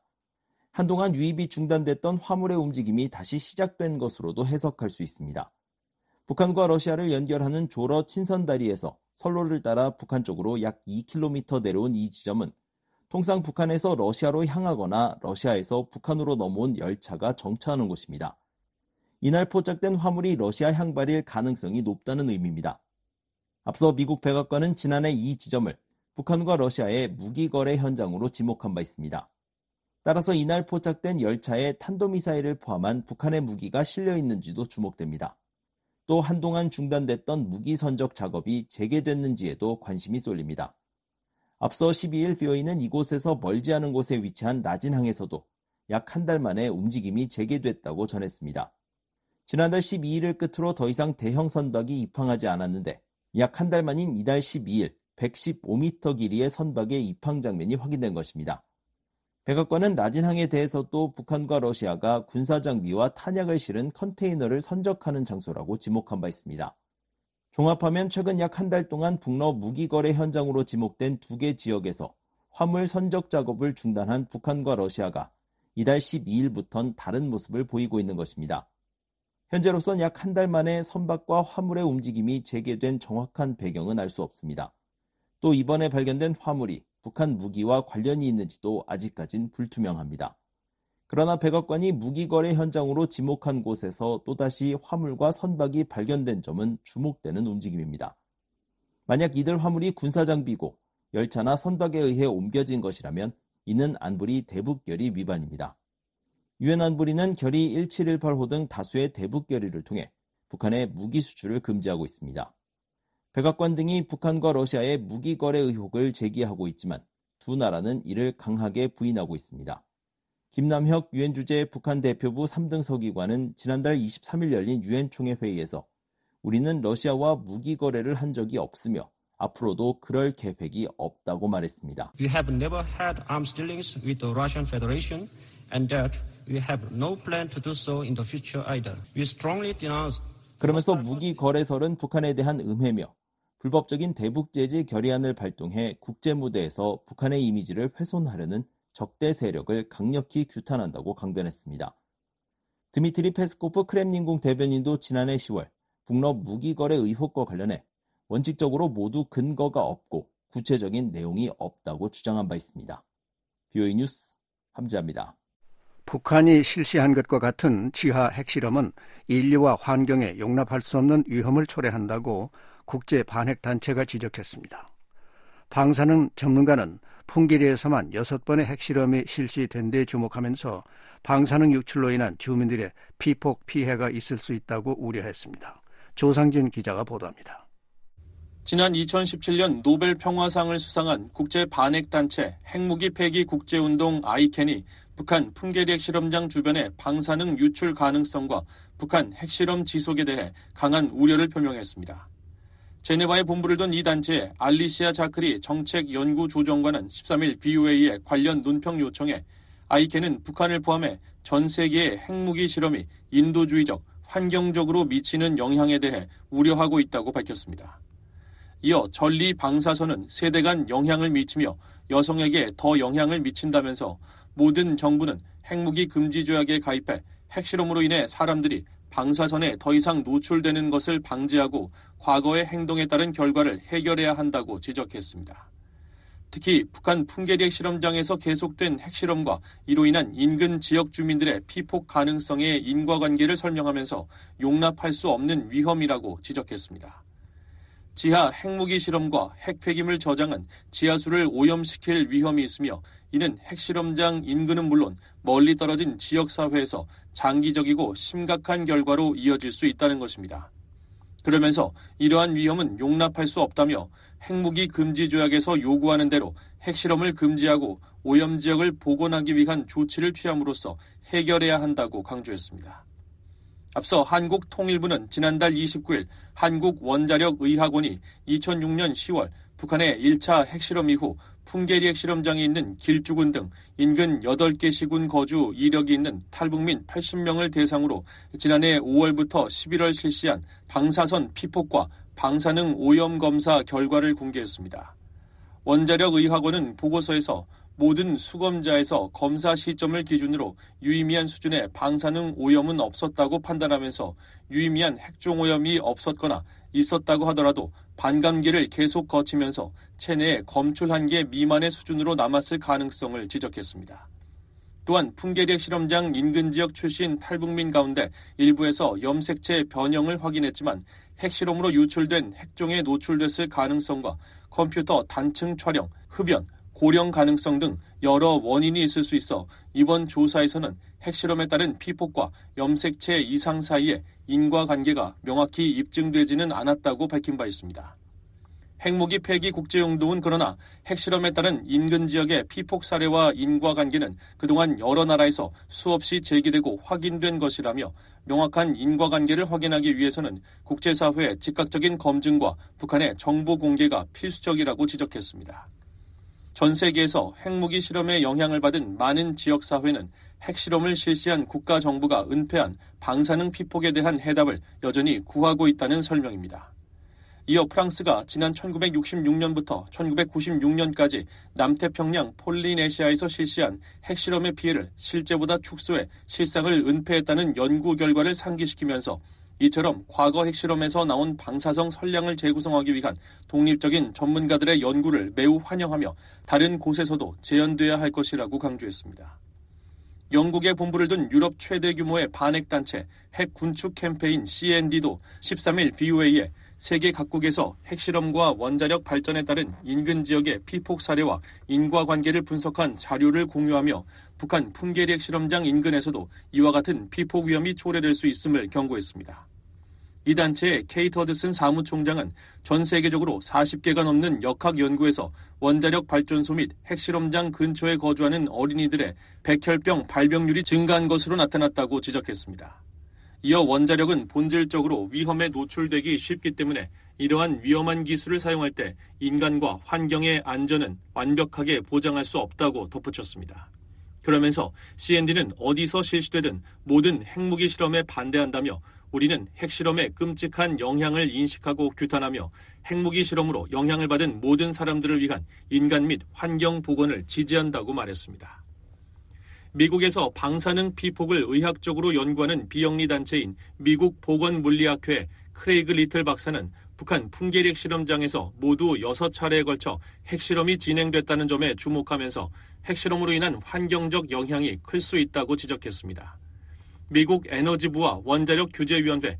한동안 유입이 중단됐던 화물의 움직임이 다시 시작된 것으로도 해석할 수 있습니다. 북한과 러시아를 연결하는 조러 친선다리에서 선로를 따라 북한 쪽으로 약 이 킬로미터 내려온 이 지점은 통상 북한에서 러시아로 향하거나 러시아에서 북한으로 넘어온 열차가 정차하는 곳입니다. 이날 포착된 화물이 러시아 향발일 가능성이 높다는 의미입니다. 앞서 미국 백악관은 지난해 이 지점을 북한과 러시아의 무기 거래 현장으로 지목한 바 있습니다. 따라서 이날 포착된 열차에 탄도미사일을 포함한 북한의 무기가 실려 있는지도 주목됩니다. 또 한동안 중단됐던 무기 선적 작업이 재개됐는지에도 관심이 쏠립니다. 앞서 십이일 비오이는 이곳에서 멀지 않은 곳에 위치한 나진항에서도 약 한 달 만에 움직임이 재개됐다고 전했습니다. 지난달 십이일을 끝으로 더 이상 대형 선박이 입항하지 않았는데 약 한 달 만인 이달 십이일 백십오 미터 길이의 선박의 입항 장면이 확인된 것입니다. 백악관은 나진항에 대해서도 북한과 러시아가 군사장비와 탄약을 실은 컨테이너를 선적하는 장소라고 지목한 바 있습니다. 종합하면 최근 약 한 달 동안 북러 무기거래 현장으로 지목된 두 개 지역에서 화물 선적 작업을 중단한 북한과 러시아가 이달 십이일부터는 다른 모습을 보이고 있는 것입니다. 현재로선 약 한 달 만에 선박과 화물의 움직임이 재개된 정확한 배경은 알 수 없습니다. 또 이번에 발견된 화물이 북한 무기와 관련이 있는지도 아직까진 불투명합니다. 그러나 백악관이 무기거래 현장으로 지목한 곳에서 또다시 화물과 선박이 발견된 점은 주목되는 움직임입니다. 만약 이들 화물이 군사장비고 열차나 선박에 의해 옮겨진 것이라면 이는 안보리 대북결의 위반입니다. 유엔 안보리는 결의 일칠일팔호 등 다수의 대북결의를 통해 북한의 무기 수출을 금지하고 있습니다. 백악관 등이 북한과 러시아의 무기 거래 의혹을 제기하고 있지만 두 나라는 이를 강하게 부인하고 있습니다. 김남혁 유엔 주재 북한 대표부 삼 등 서기관은 지난달 이십삼일 열린 유엔 총회 회의에서 우리는 러시아와 무기 거래를 한 적이 없으며 앞으로도 그럴 계획이 없다고 말했습니다. We have never had arms dealings with the Russian Federation and that we have no plan to do so in the future either. We strongly denounce. 그러면서 무기 거래설은 북한에 대한 음해며 불법적인 대북 제재 결의안을 발동해 국제 무대에서 북한의 이미지를 훼손하려는 적대 세력을 강력히 규탄한다고 강변했습니다. 드미트리 페스코프 크렘린궁 대변인도 지난해 시월 북러 무기 거래 의혹과 관련해 원칙적으로 모두 근거가 없고 구체적인 내용이 없다고 주장한 바 있습니다. 비오이 뉴스 함지아입니다. 북한이 실시한 것과 같은 지하 핵실험은 인류와 환경에 용납할 수 없는 위험을 초래한다고 국제 반핵단체가 지적했습니다. 방사능 전문가는 풍계리에서만 여섯 번의 핵실험이 실시된 데 주목하면서 방사능 유출로 인한 주민들의 피폭 피해가 있을 수 있다고 우려했습니다. 조상진 기자가 보도합니다. 지난 이천십칠년 노벨 평화상을 수상한 국제 반핵단체 핵무기 폐기 국제운동 아이캔이 북한 풍계리 핵실험장 주변의 방사능 유출 가능성과 북한 핵실험 지속에 대해 강한 우려를 표명했습니다. 제네바에 본부를 둔 이 단체의 알리시아 자크리 정책연구조정관은 십삼일 비오에이에 관련 논평 요청에 아이캔은 북한을 포함해 전 세계의 핵무기 실험이 인도주의적, 환경적으로 미치는 영향에 대해 우려하고 있다고 밝혔습니다. 이어 전리 방사선은 세대 간 영향을 미치며 여성에게 더 영향을 미친다면서 모든 정부는 핵무기 금지 조약에 가입해 핵실험으로 인해 사람들이 방사선에 더 이상 노출되는 것을 방지하고 과거의 행동에 따른 결과를 해결해야 한다고 지적했습니다. 특히 북한 풍계리 핵실험장에서 계속된 핵실험과 이로 인한 인근 지역 주민들의 피폭 가능성의 인과관계를 설명하면서 용납할 수 없는 위험이라고 지적했습니다. 지하 핵무기 실험과 핵폐기물 저장은 지하수를 오염시킬 위험이 있으며 이는 핵실험장 인근은 물론 멀리 떨어진 지역사회에서 장기적이고 심각한 결과로 이어질 수 있다는 것입니다. 그러면서 이러한 위험은 용납할 수 없다며 핵무기 금지 조약에서 요구하는 대로 핵실험을 금지하고 오염지역을 복원하기 위한 조치를 취함으로써 해결해야 한다고 강조했습니다. 앞서 한국통일부는 지난달 이십구일 한국원자력의학원이 이천육 년 시월 북한의 일 차 핵실험 이후 풍계리 핵실험장에 있는 길주군 등 인근 여덟 개 시군 거주 이력이 있는 탈북민 팔십 명을 대상으로 지난해 오월부터 십일월 실시한 방사선 피폭과 방사능 오염 검사 결과를 공개했습니다. 원자력의학원은 보고서에서 모든 수검자에서 검사 시점을 기준으로 유의미한 수준의 방사능 오염은 없었다고 판단하면서 유의미한 핵종 오염이 없었거나 있었다고 하더라도 반감기를 계속 거치면서 체내에 검출 한계 미만의 수준으로 남았을 가능성을 지적했습니다. 또한 풍계리 핵실험장 인근 지역 출신 탈북민 가운데 일부에서 염색체 변형을 확인했지만 핵실험으로 유출된 핵종에 노출됐을 가능성과 컴퓨터 단층 촬영, 흡연, 고령 가능성 등 여러 원인이 있을 수 있어 이번 조사에서는 핵실험에 따른 피폭과 염색체 이상 사이에 인과관계가 명확히 입증되지는 않았다고 밝힌 바 있습니다. 핵무기 폐기 국제운동은 그러나 핵실험에 따른 인근 지역의 피폭 사례와 인과관계는 그동안 여러 나라에서 수없이 제기되고 확인된 것이라며 명확한 인과관계를 확인하기 위해서는 국제사회의 즉각적인 검증과 북한의 정보 공개가 필수적이라고 지적했습니다. 전 세계에서 핵무기 실험에 영향을 받은 많은 지역사회는 핵실험을 실시한 국가 정부가 은폐한 방사능 피폭에 대한 해답을 여전히 구하고 있다는 설명입니다. 이어 프랑스가 지난 천구백육십육 년부터 천구백구십육 년까지 남태평양 폴리네시아에서 실시한 핵실험의 피해를 실제보다 축소해 실상을 은폐했다는 연구 결과를 상기시키면서 이처럼 과거 핵실험에서 나온 방사성 선량을 재구성하기 위한 독립적인 전문가들의 연구를 매우 환영하며 다른 곳에서도 재현돼야 할 것이라고 강조했습니다. 영국에 본부를 둔 유럽 최대 규모의 반핵단체 핵 군축 캠페인 씨엔디도 십삼일 브이오에이에 세계 각국에서 핵실험과 원자력 발전에 따른 인근 지역의 피폭 사례와 인과관계를 분석한 자료를 공유하며 북한 풍계리 핵실험장 인근에서도 이와 같은 피폭 위험이 초래될 수 있음을 경고했습니다. 이 단체의 케이트 허드슨 사무총장은 전 세계적으로 사십 개가 넘는 역학 연구에서 원자력 발전소 및 핵실험장 근처에 거주하는 어린이들의 백혈병 발병률이 증가한 것으로 나타났다고 지적했습니다. 이어 원자력은 본질적으로 위험에 노출되기 쉽기 때문에 이러한 위험한 기술을 사용할 때 인간과 환경의 안전은 완벽하게 보장할 수 없다고 덧붙였습니다. 그러면서 씨엔디는 어디서 실시되든 모든 핵무기 실험에 반대한다며 우리는 핵실험의 끔찍한 영향을 인식하고 규탄하며 핵무기 실험으로 영향을 받은 모든 사람들을 위한 인간 및 환경 복원을 지지한다고 말했습니다. 미국에서 방사능 피폭을 의학적으로 연구하는 비영리 단체인 미국 보건물리학회 크레이그 리틀 박사는 북한 풍계리 핵실험장에서 모두 여섯 차례에 걸쳐 핵실험이 진행됐다는 점에 주목하면서 핵실험으로 인한 환경적 영향이 클 수 있다고 지적했습니다. 미국 에너지부와 원자력규제위원회,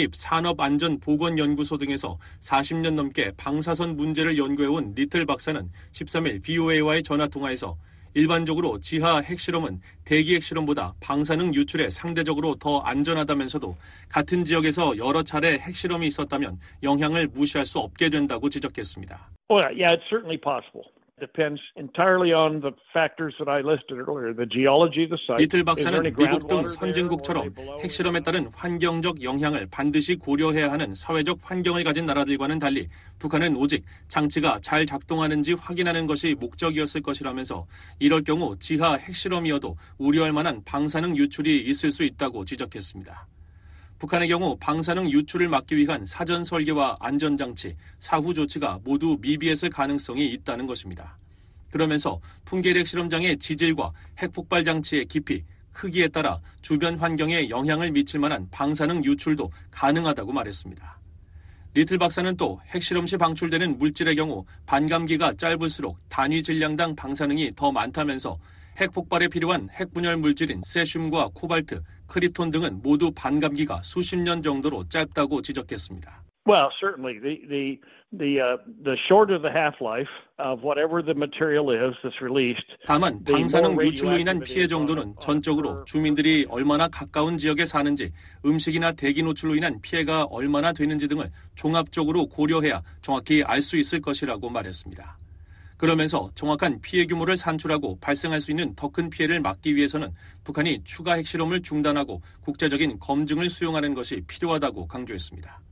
국립산업안전보건연구소 등에서 사십 년 넘게 방사선 문제를 연구해온 리틀 박사는 십삼일 브이오에이와의 전화통화에서 일반적으로 지하 핵실험은 대기 핵실험보다 방사능 유출에 상대적으로 더 안전하다면서도 같은 지역에서 여러 차례 핵실험이 있었다면 영향을 무시할 수 없게 된다고 지적했습니다. Well, yeah, it's certainly possible. Depends entirely on the factors that I listed earlier. The geology of the site. 리틀 박사는 미국 등 선진국처럼 핵실험에 따른 환경적 영향을 반드시 고려해야 하는 사회적 환경을 가진 나라들과는 달리 북한은 오직 장치가 잘 작동하는지 확인하는 것이 목적이었을 것이라면서 이럴 경우 지하 핵실험이어도 우려할 만한 방사능 유출이 있을 수 있다고 지적했습니다. 북한의 경우 방사능 유출을 막기 위한 사전 설계와 안전장치, 사후 조치가 모두 미비했을 가능성이 있다는 것입니다. 그러면서 풍계리 핵실험장의 지질과 핵폭발 장치의 깊이, 크기에 따라 주변 환경에 영향을 미칠 만한 방사능 유출도 가능하다고 말했습니다. 리틀 박사는 또 핵실험 시 방출되는 물질의 경우 반감기가 짧을수록 단위 질량당 방사능이 더 많다면서 핵폭발에 필요한 핵분열 물질인 세슘과 코발트, 크립톤 등은 모두 반감기가 수십 년 정도로 짧다고 지적했습니다. Well, certainly the the the uh, the shorter the half-life of whatever the material is that's released. 다만 방사능 유출로 인한 피해 정도는 전적으로 주민들이 얼마나 가까운 지역에 사는지, 음식이나 대기 노출로 인한 피해가 얼마나 되는지 등을 종합적으로 고려해야 정확히 알 수 있을 것이라고 말했습니다. 그러면서 정확한 피해 규모를 산출하고 발생할 수 있는 더 큰 피해를 막기 위해서는 북한이 추가 핵실험을 중단하고 국제적인 검증을 수용하는 것이 필요하다고 강조했습니다.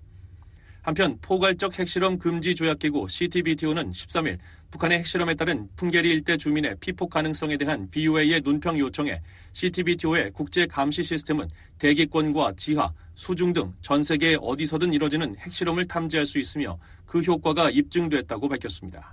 한편 포괄적 핵실험 금지 조약기구 씨티비티오는 십삼 일 북한의 핵실험에 따른 풍계리 일대 주민의 피폭 가능성에 대한 브이오에이의 논평 요청에 씨티비티오의 국제 감시 시스템은 대기권과 지하, 수중 등 전 세계 어디서든 이뤄지는 핵실험을 탐지할 수 있으며 그 효과가 입증됐다고 밝혔습니다.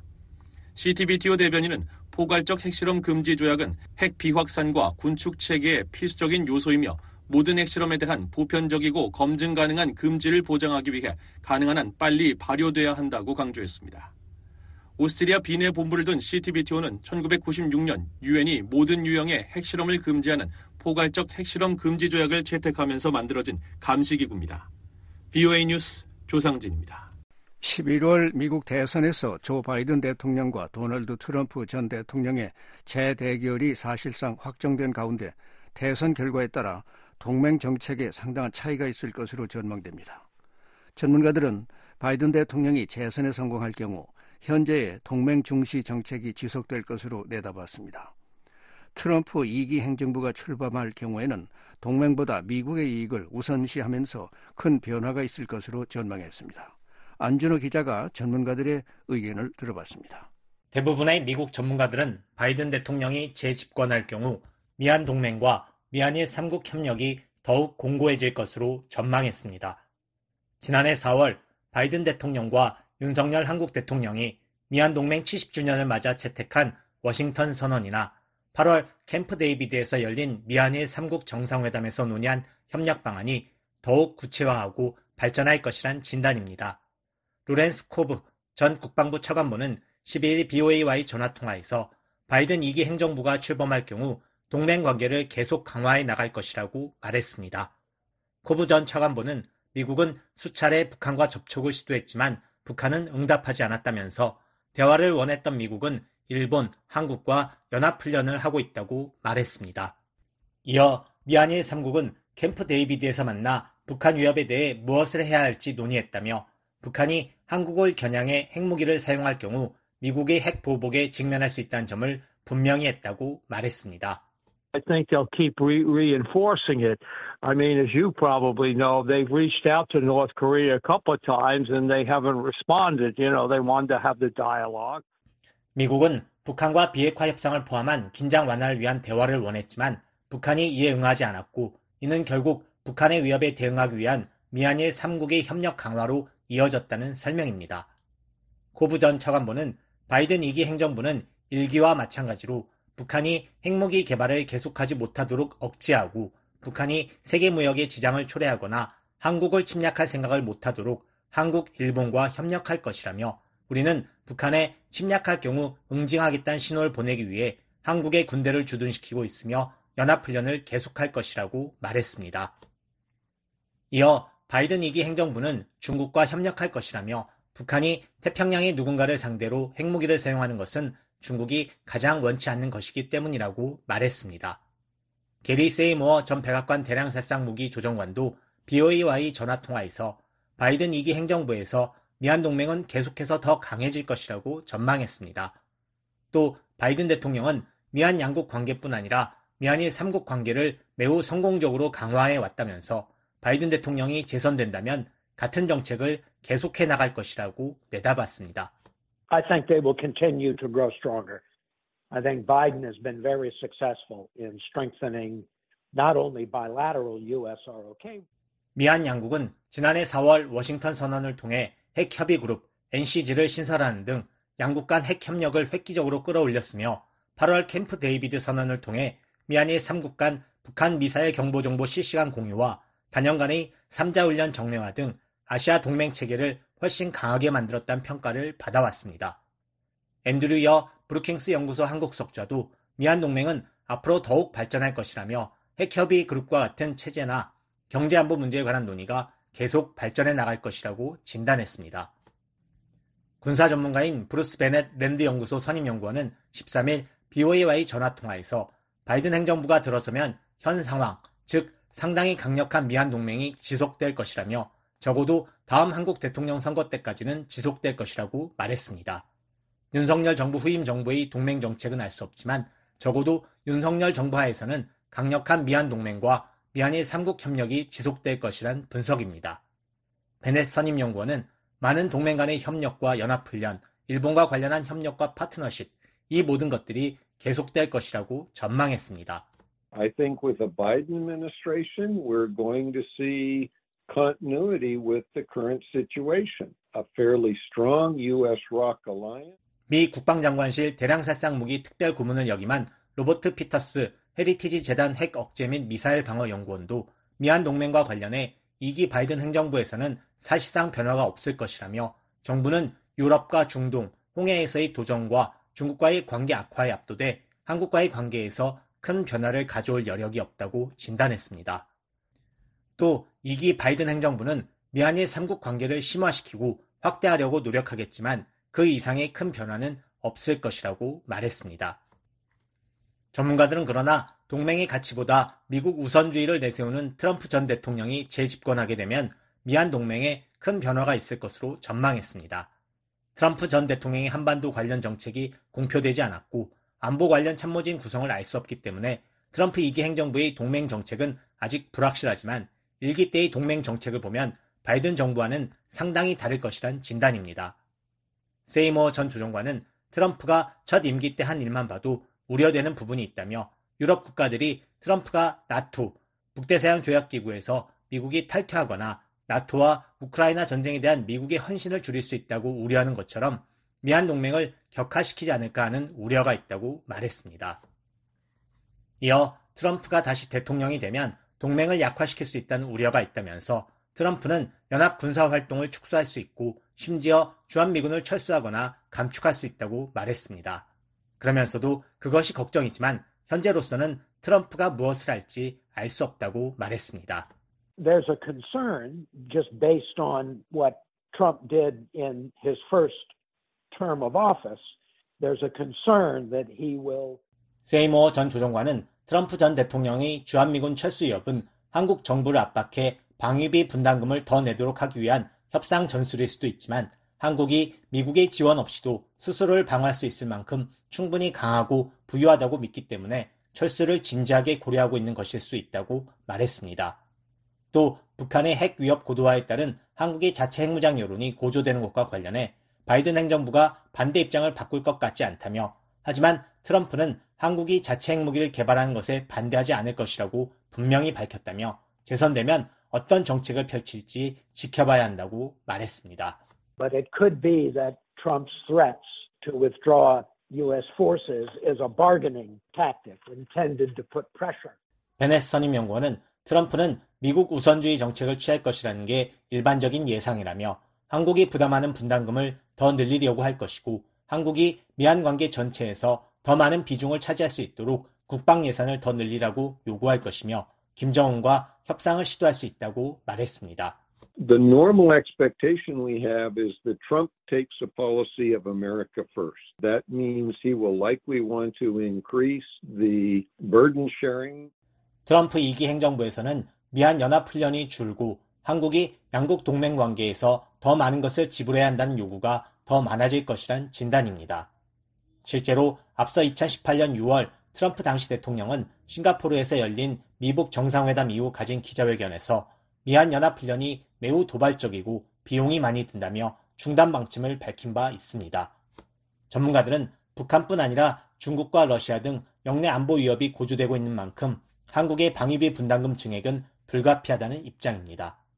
씨티비티오 대변인은 포괄적 핵실험 금지 조약은 핵 비확산과 군축 체계의 필수적인 요소이며 모든 핵실험에 대한 보편적이고 검증 가능한 금지를 보장하기 위해 가능한 한 빨리 발효돼야 한다고 강조했습니다. 오스트리아 빈에 본부를 둔 씨티비티오는 천구백구십육 년 유엔이 모든 유형의 핵실험을 금지하는 포괄적 핵실험 금지 조약을 채택하면서 만들어진 감시기구입니다. 브이오에이 뉴스 조상진입니다. 십일월 미국 대선에서 조 바이든 대통령과 도널드 트럼프 전 대통령의 재대결이 사실상 확정된 가운데 대선 결과에 따라 동맹 정책에 상당한 차이가 있을 것으로 전망됩니다. 전문가들은 바이든 대통령이 재선에 성공할 경우 현재의 동맹 중시 정책이 지속될 것으로 내다봤습니다. 트럼프 이 기 행정부가 출범할 경우에는 동맹보다 미국의 이익을 우선시하면서 큰 변화가 있을 것으로 전망했습니다. 안준호 기자가 전문가들의 의견을 들어봤습니다. 대부분의 미국 전문가들은 바이든 대통령이 재집권할 경우 미한 동맹과 미한일 삼국 협력이 더욱 공고해질 것으로 전망했습니다. 지난해 사월 바이든 대통령과 윤석열 한국 대통령이 미한 동맹 칠십 주년을 맞아 채택한 워싱턴 선언이나 팔월 캠프 데이비드에서 열린 미한일 삼국 정상회담에서 논의한 협력 방안이 더욱 구체화하고 발전할 것이란 진단입니다. 로렌스 코브 전 국방부 차관보는 십이 일 브이오에이와의 전화통화에서 바이든 이 기 행정부가 출범할 경우 동맹 관계를 계속 강화해 나갈 것이라고 말했습니다. 코브 전 차관보는 미국은 수차례 북한과 접촉을 시도했지만 북한은 응답하지 않았다면서 대화를 원했던 미국은 일본, 한국과 연합훈련을 하고 있다고 말했습니다. 이어 미한일 삼국은 캠프 데이비드에서 만나 북한 위협에 대해 무엇을 해야 할지 논의했다며 북한이 한국을 겨냥해 핵무기를 사용할 경우 미국의 핵 보복에 직면할 수 있다는 점을 분명히 했다고 말했습니다. I think they'll keep re- reinforcing it. I mean, as you probably know, they've reached out to North Korea a couple of times and they haven't responded. You know, they wanted to have the dialogue. 미국은 북한과 비핵화 협상을 포함한 긴장 완화를 위한 대화를 원했지만 북한이 이에 응하지 않았고 이는 결국 북한의 위협에 대응하기 위한 미한일 삼국의 협력 강화로 이어졌다는 설명입니다. 코브 전 차관보는 바이든 이 기 행정부는 일 기와 마찬가지로 북한이 핵무기 개발을 계속하지 못하도록 억제하고 북한이 세계 무역에 지장을 초래하거나 한국을 침략할 생각을 못하도록 한국, 일본과 협력할 것이라며 우리는 북한에 침략할 경우 응징하겠다는 신호를 보내기 위해 한국의 군대를 주둔시키고 있으며 연합훈련을 계속할 것이라고 말했습니다. 이어 바이든 이 기 행정부는 중국과 협력할 것이라며 북한이 태평양의 누군가를 상대로 핵무기를 사용하는 것은 중국이 가장 원치 않는 것이기 때문이라고 말했습니다. 게리 세이모어 전 백악관 대량살상무기 조정관도 브이오에이와의 전화통화에서 바이든 이 기 행정부에서 미한 동맹은 계속해서 더 강해질 것이라고 전망했습니다. 또 바이든 대통령은 미한 양국 관계뿐 아니라 미한일 삼국 관계를 매우 성공적으로 강화해 왔다면서 바이든 대통령이 재선된다면 같은 정책을 계속해 나갈 것이라고 내다봤습니다. I think they will continue to grow stronger. I think Biden has been very successful in strengthening not only bilateral U S R O K. 미한 양국은 지난해 사월 워싱턴 선언을 통해 핵협의그룹 엔씨지를 신설하는 등 양국 간 핵협력을 획기적으로 끌어올렸으며 팔월 캠프 데이비드 선언을 통해 미한일 삼국 간 북한 미사일 경보정보 실시간 공유와 단연간의 삼자훈련 정례화 등 아시아 동맹 체계를 훨씬 강하게 만들었다는 평가를 받아왔습니다. 앤드류 여 브루킹스 연구소 한국석좌도 미한 동맹은 앞으로 더욱 발전할 것이라며 핵협의 그룹과 같은 체제나 경제안보 문제에 관한 논의가 계속 발전해 나갈 것이라고 진단했습니다. 군사 전문가인 브루스 베넷 랜드 연구소 선임연구원은 십삼일 비오에이와의 전화통화에서 바이든 행정부가 들어서면 현 상황, 즉 상당히 강력한 미한 동맹이 지속될 것이라며 적어도 다음 한국 대통령 선거 때까지는 지속될 것이라고 말했습니다. 윤석열 정부 후임 정부의 동맹 정책은 알 수 없지만 적어도 윤석열 정부 하에서는 강력한 미한 동맹과 미한일 삼국 협력이 지속될 것이란 분석입니다. 베넷 선임연구원은 많은 동맹 간의 협력과 연합훈련, 일본과 관련한 협력과 파트너십, 이 모든 것들이 계속될 것이라고 전망했습니다. I think with the Biden administration, we're going to see continuity with the current situation. A fairly strong U.S.-ROC alliance. 미 국방장관실 대량살상무기 특별고문을 역임한 로버트 피터스 헤리티지 재단 핵 억제 및 미사일 방어 연구원도 미한 동맹과 관련해 이기 바이든 행정부에서는 사실상 변화가 없을 것이라며 정부는 유럽과 중동, 홍해에서의 도전과 중국과의 관계 악화에 압도돼 한국과의 관계에서 큰 변화를 가져올 여력이 없다고 진단했습니다. 또 이기 바이든 행정부는 미한일 삼국 관계를 심화시키고 확대하려고 노력하겠지만 그 이상의 큰 변화는 없을 것이라고 말했습니다. 전문가들은 그러나 동맹의 가치보다 미국 우선주의를 내세우는 트럼프 전 대통령이 재집권하게 되면 미한 동맹에 큰 변화가 있을 것으로 전망했습니다. 트럼프 전 대통령의 한반도 관련 정책이 공표되지 않았고 안보 관련 참모진 구성을 알 수 없기 때문에 트럼프 이기 행정부의 동맹 정책은 아직 불확실하지만 일기 때의 동맹 정책을 보면 바이든 정부와는 상당히 다를 것이란 진단입니다. 세이머 전 조정관은 트럼프가 첫 임기 때 한 일만 봐도 우려되는 부분이 있다며 유럽 국가들이 트럼프가 나토, 북대서양 조약기구에서 미국이 탈퇴하거나 나토와 우크라이나 전쟁에 대한 미국의 헌신을 줄일 수 있다고 우려하는 것처럼 미한 동맹을 격화시키지 않을까 하는 우려가 있다고 말했습니다. 이어 트럼프가 다시 대통령이 되면 동맹을 약화시킬 수 있다는 우려가 있다면서 트럼프는 연합 군사 활동을 축소할 수 있고 심지어 주한미군을 철수하거나 감축할 수 있다고 말했습니다. 그러면서도 그것이 걱정이지만 현재로서는 트럼프가 무엇을 할지 알 수 없다고 말했습니다. There's a concern just based on what Trump did in his first term of office. There's a concern that he will 세이머 전 조정관은 트럼프 전 대통령의 주한미군 철수 위협은 한국 정부를 압박해 방위비 분담금을 더 내도록 하기 위한 협상 전술일 수도 있지만 한국이 미국의 지원 없이도 스스로를 방어할 수 있을 만큼 충분히 강하고 부유하다고 믿기 때문에 철수를 진지하게 고려하고 있는 것일 수 있다고 말했습니다. 또 북한의 핵 위협 고도화에 따른 한국의 자체 핵무장 여론이 고조되는 것과 관련해 바이든 행정부가 반대 입장을 바꿀 것 같지 않다며 하지만 트럼프는 한국이 자체 핵무기를 개발하는 것에 반대하지 않을 것이라고 분명히 밝혔다며 재선되면 어떤 정책을 펼칠지 지켜봐야 한다고 말했습니다. But it could be that Trump's threats to withdraw U S forces is a bargaining tactic intended to put pressure. 베넷 선임연구원은 트럼프는 미국 우선주의 정책을 취할 것이라는 게 일반적인 예상이라며 한국이 부담하는 분담금을 더 늘리려고 할 것이고 한국이 미한 관계 전체에서 더 많은 비중을 차지할 수 있도록 국방 예산을 더 늘리라고 요구할 것이며 김정은과 협상을 시도할 수 있다고 말했습니다. The normal expectation we have is that Trump takes a policy of America first. That means he will likely want to increase the burden sharing. 트럼프 이기 행정부에서는 미한 연합훈련이 줄고 한국이 양국 동맹 관계에서 더 많은 것을 지불해야 한다는 요구가 더 많아질 것이란 진단입니다. 실제로 앞서 이천십팔년 유월 트럼프 당시 대통령은 싱가포르에서 열린 미북 정상회담 이후 가진 기자회견에서 미한 연합훈련이 매우 도발적이고 비용이 많이 든다며 중단 방침을 밝힌 바 있습니다. 전문가들은 북한뿐 아니라 중국과 러시아 등 영내 안보 위협이 고조되고 있는 만큼 한국의 방위비 분담금 증액은 불가피하다는 입장입니다.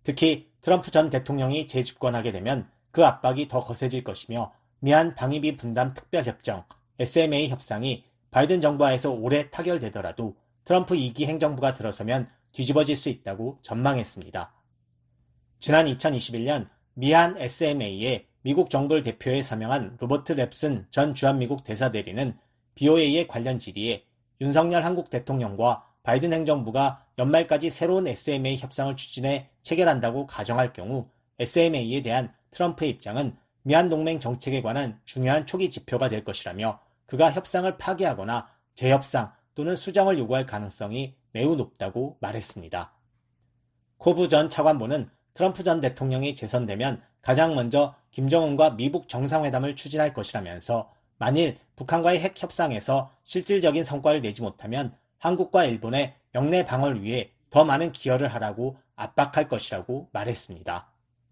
특히 트럼프 전 대통령이 재집권하게 되면 그 압박이 더 거세질 것이며 미한 방위비 분담 특별협정 에스엠에이 협상이 바이든 정부 하에서 오래 타결되더라도 트럼프 이 기 행정부가 들어서면 뒤집어질 수 있다고 전망했습니다. 지난 이천이십일 년 미한 에스엠에이에 미국 정부를 대표해 서명한 로버트 랩슨 전 주한미국 대사대리는 비오에이의 관련 질의에 윤석열 한국 대통령과 바이든 행정부가 연말까지 새로운 에스엠에이 협상을 추진해 체결한다고 가정할 경우 에스엠에이에 대한 트럼프의 입장은 미한동맹 정책에 관한 중요한 초기 지표가 될 것이라며 그가 협상을 파기하거나 재협상 또는 수정을 요구할 가능성이 매우 높다고 말했습니다. 코브 전 차관보는 트럼프 전 대통령이 재선되면 가장 먼저 김정은과 미북 정상회담을 추진할 것이라면서 만일 북한과의 핵 협상에서 실질적인 성과를 내지 못하면 한국과 일본의 영내 방어를 위해 더 많은 기여를 하라고 압박할 것이라고 말했습니다.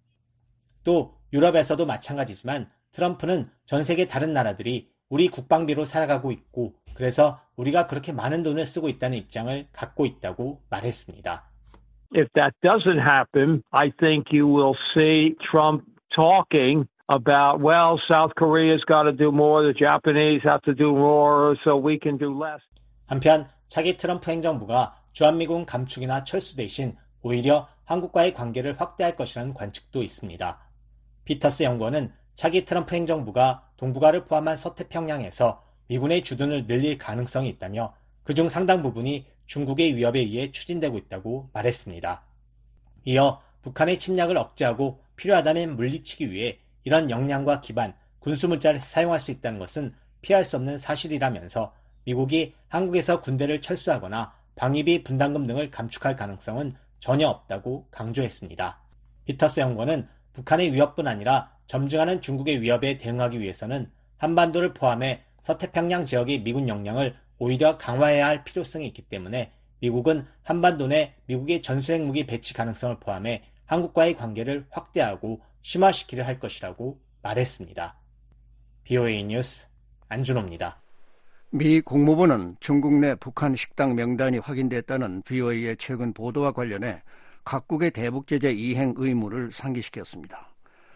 또 유럽에서도 마찬가지지만 트럼프는 전 세계 다른 나라들이 우리 국방비로 살아가고 있고 그래서 우리가 그렇게 많은 돈을 쓰고 있다는 입장을 갖고 있다고 말했습니다. If that doesn't happen, I think you will see Trump talking about, well, South Korea's got to do more, the Japanese have to do more, so we can do less. 한편 차기 트럼프 행정부가 주한미군 감축이나 철수 대신 오히려 한국과의 관계를 확대할 것이라는 관측도 있습니다. 피터스 연구원은 차기 트럼프 행정부가 동북아를 포함한 서태평양에서 미군의 주둔을 늘릴 가능성이 있다며 그중 상당 부분이 중국의 위협에 의해 추진되고 있다고 말했습니다. 이어 북한의 침략을 억제하고 필요하다면 물리치기 위해 이런 역량과 기반, 군수물자를 사용할 수 있다는 것은 피할 수 없는 사실이라면서 미국이 한국에서 군대를 철수하거나 방위비 분담금 등을 감축할 가능성은 전혀 없다고 강조했습니다. 피터스 연구원은 북한의 위협뿐 아니라 점증하는 중국의 위협에 대응하기 위해서는 한반도를 포함해 서태평양 지역의 미군 역량을 오히려 강화해야 할 필요성이 있기 때문에 미국은 한반도 내 미국의 전술핵무기 배치 가능성을 포함해 한국과의 관계를 확대하고 심화시키려 할 것이라고 말했습니다. 비오에이 뉴스 안준호입니다. 미 국무부는 중국 내 북한 식당 명단이 확인됐다는 비오에이의 최근 보도와 관련해 각국의 대북 제재 이행 의무를 상기시켰습니다.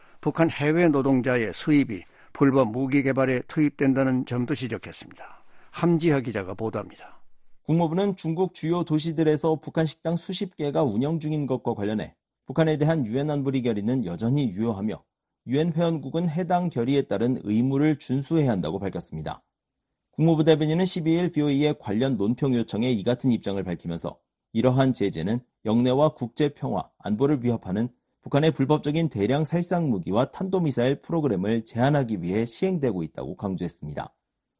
북한 해외 노동자의 수입이 불법 무기 개발에 투입된다는 점도 지적했습니다. 함지하 기자가 보도합니다. 국무부는 중국 주요 도시들에서 북한 식당 수십 개가 운영 중인 것과 관련해 북한에 대한 유엔 안보리 결의는 여전히 유효하며 유엔 회원국은 해당 결의에 따른 의무를 준수해야 한다고 밝혔습니다. 국무부 대변인은 십이 일 비오이의 관련 논평 요청에 이 같은 입장을 밝히면서 이러한 제재는 영내와 국제 평화, 안보를 위협하는 북한의 불법적인 대량 살상 무기와 탄도미사일 프로그램을 제한하기 위해 시행되고 있다고 강조했습니다.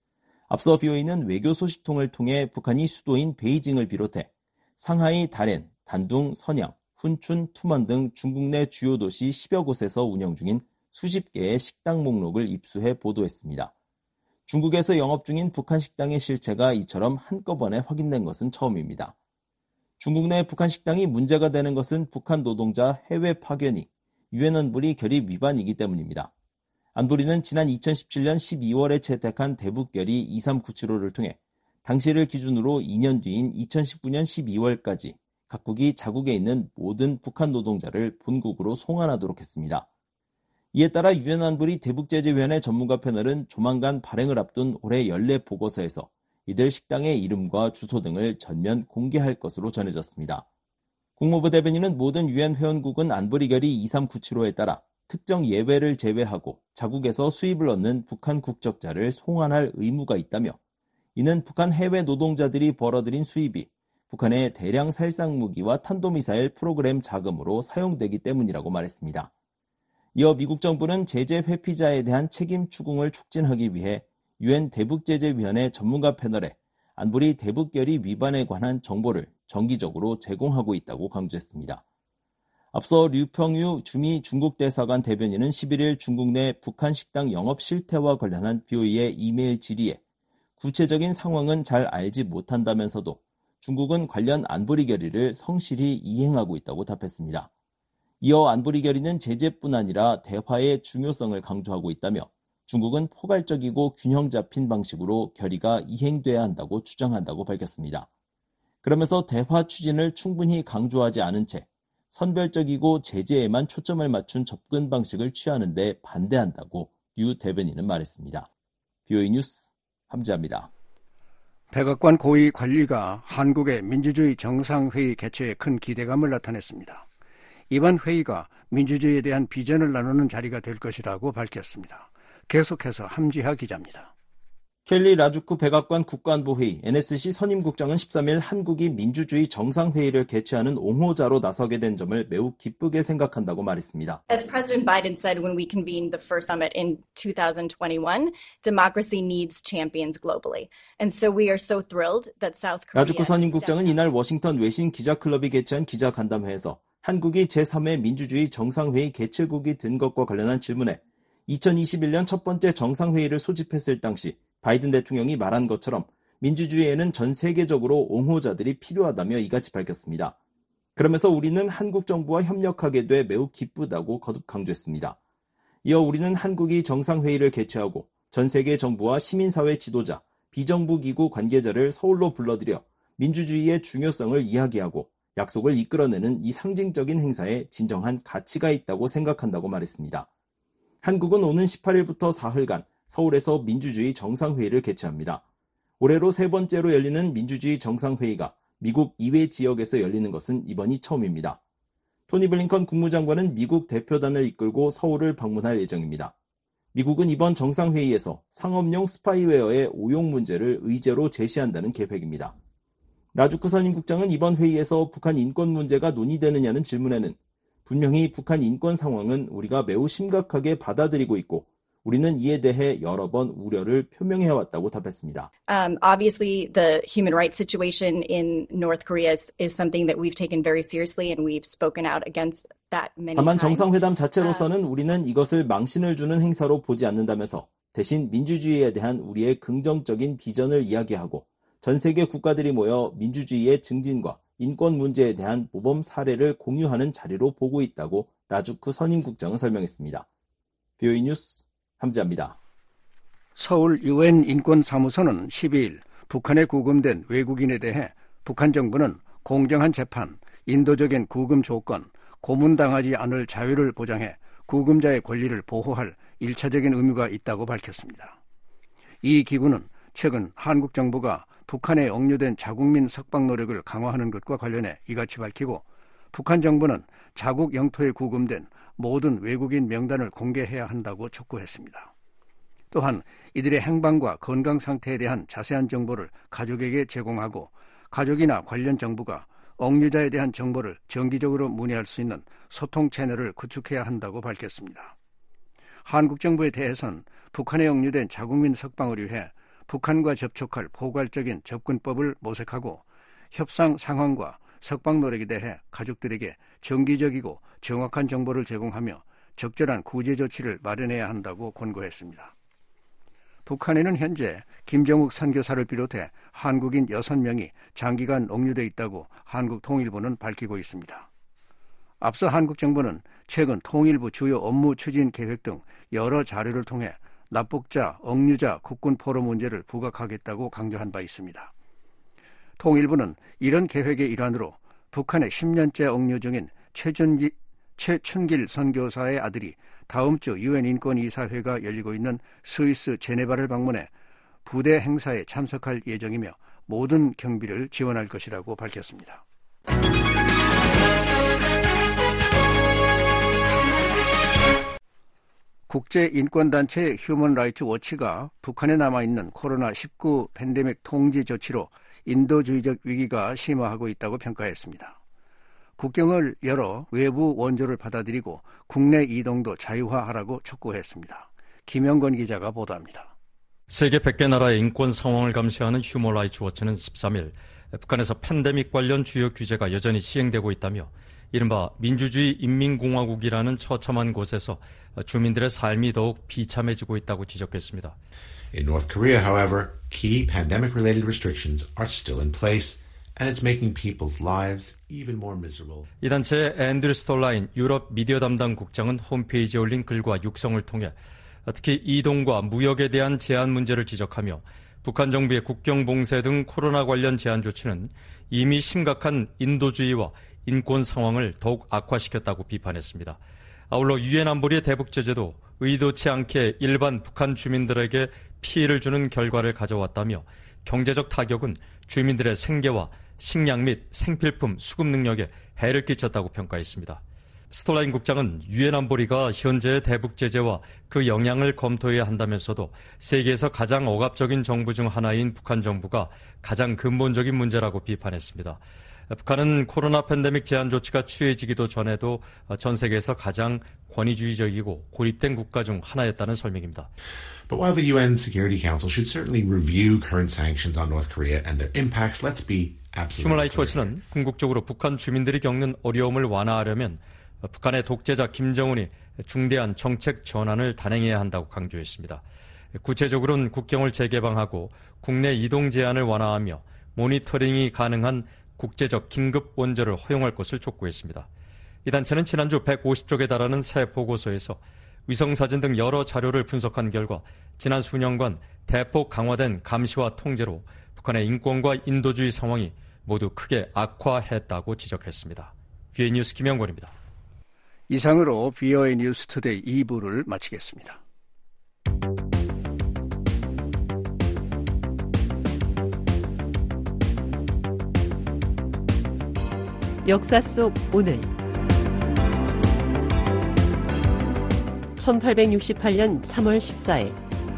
앞서 비오이는 외교 소식통을 통해 북한이 수도인 베이징을 비롯해 상하이, 다롄, 단둥, 선양, 훈춘, 투먼 등 중국 내 주요 도시 십여 곳에서 운영 중인 수십 개의 식당 목록을 입수해 보도했습니다. 중국에서 영업 중인 북한 식당의 실체가 이처럼 한꺼번에 확인된 것은 처음입니다. 중국 내 북한 식당이 문제가 되는 것은 북한 노동자 해외 파견이 유엔 안보리 결의 위반이기 때문입니다. 안보리는 지난 이천십칠 년 십이월에 채택한 대북결의 이삼구칠오를 통해 당시를 기준으로 이 년 뒤인 이천십구 년 십이월까지 각국이 자국에 있는 모든 북한 노동자를 본국으로 송환하도록 했습니다. 이에 따라 유엔 안보리 대북제재위원회 전문가 패널은 조만간 발행을 앞둔 올해 연례 보고서에서 이들 식당의 이름과 주소 등을 전면 공개할 것으로 전해졌습니다. 국무부 대변인은 모든 유엔 회원국은 안보리 결의 이삼구칠오에 따라 특정 예외를 제외하고 자국에서 수입을 얻는 북한 국적자를 송환할 의무가 있다며 이는 북한 해외 노동자들이 벌어들인 수입이 북한의 대량 살상 무기와 탄도미사일 프로그램 자금으로 사용되기 때문이라고 말했습니다. 이어 미국 정부는 제재 회피자에 대한 책임 추궁을 촉진하기 위해 유엔 대북제재위원회 전문가 패널에 안보리 대북결의 위반에 관한 정보를 정기적으로 제공하고 있다고 강조했습니다. 앞서 류평유 주미 중국 대사관 대변인은 십일 일 중국 내 북한 식당 영업 실태와 관련한 비오이의 이메일 질의에 구체적인 상황은 잘 알지 못한다면서도 중국은 관련 안보리 결의를 성실히 이행하고 있다고 답했습니다. 이어 안보리 결의는 제재뿐 아니라 대화의 중요성을 강조하고 있다며 중국은 포괄적이고 균형 잡힌 방식으로 결의가 이행돼야 한다고 주장한다고 밝혔습니다. 그러면서 대화 추진을 충분히 강조하지 않은 채 선별적이고 제재에만 초점을 맞춘 접근 방식을 취하는 데 반대한다고 류 대변인은 말했습니다. 비오이 뉴스 함지아입니다. 백악관 고위 관리가 한국의 민주주의 정상회의 개최에 큰 기대감을 나타냈습니다. 이번 회의가 민주주의에 대한 비전을 나누는 자리가 될 것이라고 밝혔습니다. 계속해서 함지하 기자입니다. 켈리 라주크 백악관 국가안보회의 엔에스씨 선임국장은 십삼일 한국이 민주주의 정상회의를 개최하는 옹호자로 나서게 된 점을 매우 기쁘게 생각한다고 말했습니다. As President Biden said when we convened the first summit in twenty twenty-one, democracy needs champions globally. And so we are so thrilled that South Korea... 라주크 선임국장은 이날 워싱턴 외신 기자클럽이 개최한 기자간담회에서 한국이 제삼 회 민주주의 정상회의 개최국이 된 것과 관련한 질문에 이천이십일년 첫 번째 정상회의를 소집했을 당시 바이든 대통령이 말한 것처럼 민주주의에는 전 세계적으로 옹호자들이 필요하다며 이같이 밝혔습니다. 그러면서 우리는 한국 정부와 협력하게 돼 매우 기쁘다고 거듭 강조했습니다. 이어 우리는 한국이 정상회의를 개최하고 전 세계 정부와 시민사회 지도자, 비정부 기구 관계자를 서울로 불러들여 민주주의의 중요성을 이야기하고 약속을 이끌어내는 이 상징적인 행사에 진정한 가치가 있다고 생각한다고 말했습니다. 한국은 오는 십팔일부터 사흘간 서울에서 민주주의 정상회의를 개최합니다. 올해로 세 번째로 열리는 민주주의 정상회의가 미국 이외 지역에서 열리는 것은 이번이 처음입니다. 토니 블링컨 국무장관은 미국 대표단을 이끌고 서울을 방문할 예정입니다. 미국은 이번 정상회의에서 상업용 스파이웨어의 오용 문제를 의제로 제시한다는 계획입니다. 라주크 선임국장은 이번 회의에서 북한 인권 문제가 논의되느냐는 질문에는 분명히 북한 인권 상황은 우리가 매우 심각하게 받아들이고 있고 우리는 이에 대해 여러 번 우려를 표명해왔다고 답했습니다. Um, obviously, the human rights situation in North Korea is, is something that we've taken very seriously and we've spoken out against that many 다만 times. 정상회담 자체로서는 우리는 이것을 망신을 주는 행사로 보지 않는다면서 대신 민주주의에 대한 우리의 긍정적인 비전을 이야기하고 전 세계 국가들이 모여 민주주의의 증진과 인권 문제에 대한 모범 사례를 공유하는 자리로 보고 있다고 라주크 선임국장은 설명했습니다. 비오이 뉴스 함지아입니다. 서울 유엔 인권사무소는 십이일 북한에 구금된 외국인에 대해 북한 정부는 공정한 재판, 인도적인 구금 조건, 고문당하지 않을 자유를 보장해 구금자의 권리를 보호할 일차적인 의무가 있다고 밝혔습니다. 이 기구는 최근 한국 정부가 북한에 억류된 자국민 석방 노력을 강화하는 것과 관련해 이같이 밝히고 북한 정부는 자국 영토에 구금된 모든 외국인 명단을 공개해야 한다고 촉구했습니다. 또한 이들의 행방과 건강 상태에 대한 자세한 정보를 가족에게 제공하고 가족이나 관련 정부가 억류자에 대한 정보를 정기적으로 문의할 수 있는 소통 채널을 구축해야 한다고 밝혔습니다. 한국 정부에 대해서는 북한에 억류된 자국민 석방을 위해 북한과 접촉할 포괄적인 접근법을 모색하고 협상 상황과 석방 노력에 대해 가족들에게 정기적이고 정확한 정보를 제공하며 적절한 구제 조치를 마련해야 한다고 권고했습니다. 북한에는 현재 김정욱 선교사를 비롯해 한국인 여섯 명이 장기간 억류돼 있다고 한국통일부는 밝히고 있습니다. 앞서 한국 정부는 최근 통일부 주요 업무 추진 계획 등 여러 자료를 통해 납북자, 억류자, 국군 포로 문제를 부각하겠다고 강조한 바 있습니다. 통일부는 이런 계획의 일환으로 북한의 십 년째 억류 중인 최준기, 최춘길 선교사의 아들이 다음 주 유엔 인권이사회가 열리고 있는 스위스 제네바를 방문해 부대 행사에 참석할 예정이며 모든 경비를 지원할 것이라고 밝혔습니다. 국제인권단체 휴먼 라이츠 워치가 북한에 남아있는 코로나 십구 팬데믹 통제 조치로 인도주의적 위기가 심화하고 있다고 평가했습니다. 국경을 열어 외부 원조를 받아들이고 국내 이동도 자유화하라고 촉구했습니다. 김영건 기자가 보도합니다. 세계 백 개 나라의 인권 상황을 감시하는 휴먼 라이츠 워치는 십삼일 북한에서 팬데믹 관련 주요 규제가 여전히 시행되고 있다며 이른바 민주주의 인민공화국이라는 처참한 곳에서 주민들의 삶이 더욱 비참해지고 있다고 지적했습니다. In North Korea, however, key pandemic-related restrictions are still in place, and it's making people's lives even more miserable. 이 단체의 앤드류 스톨라인 유럽 미디어 담당 국장은 홈페이지에 올린 글과 육성을 통해 특히 이동과 무역에 대한 제한 문제를 지적하며 북한 정부의 국경 봉쇄 등 코로나 관련 제한 조치는 이미 심각한 인도주의와 인권 상황을 더욱 악화시켰다고 비판했습니다. 아울러 유엔 안보리의 대북 제재도 의도치 않게 일반 북한 주민들에게 피해를 주는 결과를 가져왔다며 경제적 타격은 주민들의 생계와 식량 및 생필품 수급 능력에 해를 끼쳤다고 평가했습니다. 스톨라인 국장은 유엔 안보리가 현재의 대북 제재와 그 영향을 검토해야 한다면서도 세계에서 가장 억압적인 정부 중 하나인 북한 정부가 가장 근본적인 문제라고 비판했습니다. 북한은 코로나 팬데믹 제한 조치가 취해지기도 전에도 전 세계에서 가장 권위주의적이고 고립된 국가 중 하나였다는 설명입니다. But while the U N Security Council should certainly review current sanctions on North Korea and their impacts, let's be absolutely 휴먼 라이츠 워치는 궁극적으로 북한 주민들이 겪는 어려움을 완화하려면 북한의 독재자 김정은이 중대한 정책 전환을 단행해야 한다고 강조했습니다. 구체적으로는 국경을 재개방하고 국내 이동 제한을 완화하며 모니터링이 가능한 국제적 긴급 원조를 허용할 것을 촉구했습니다. 이 단체는 지난주 백오십 쪽에 달하는 새 보고서에서 위성사진 등 여러 자료를 분석한 결과 지난 수년간 대폭 강화된 감시와 통제로 북한의 인권과 인도주의 상황이 모두 크게 악화했다고 지적했습니다. 비오에이 뉴스 김영권입니다. 이상으로 비오에이 뉴스 투데이 이 부를 마치겠습니다. 역사 속 오늘 천팔백육십팔 년 삼월 십사일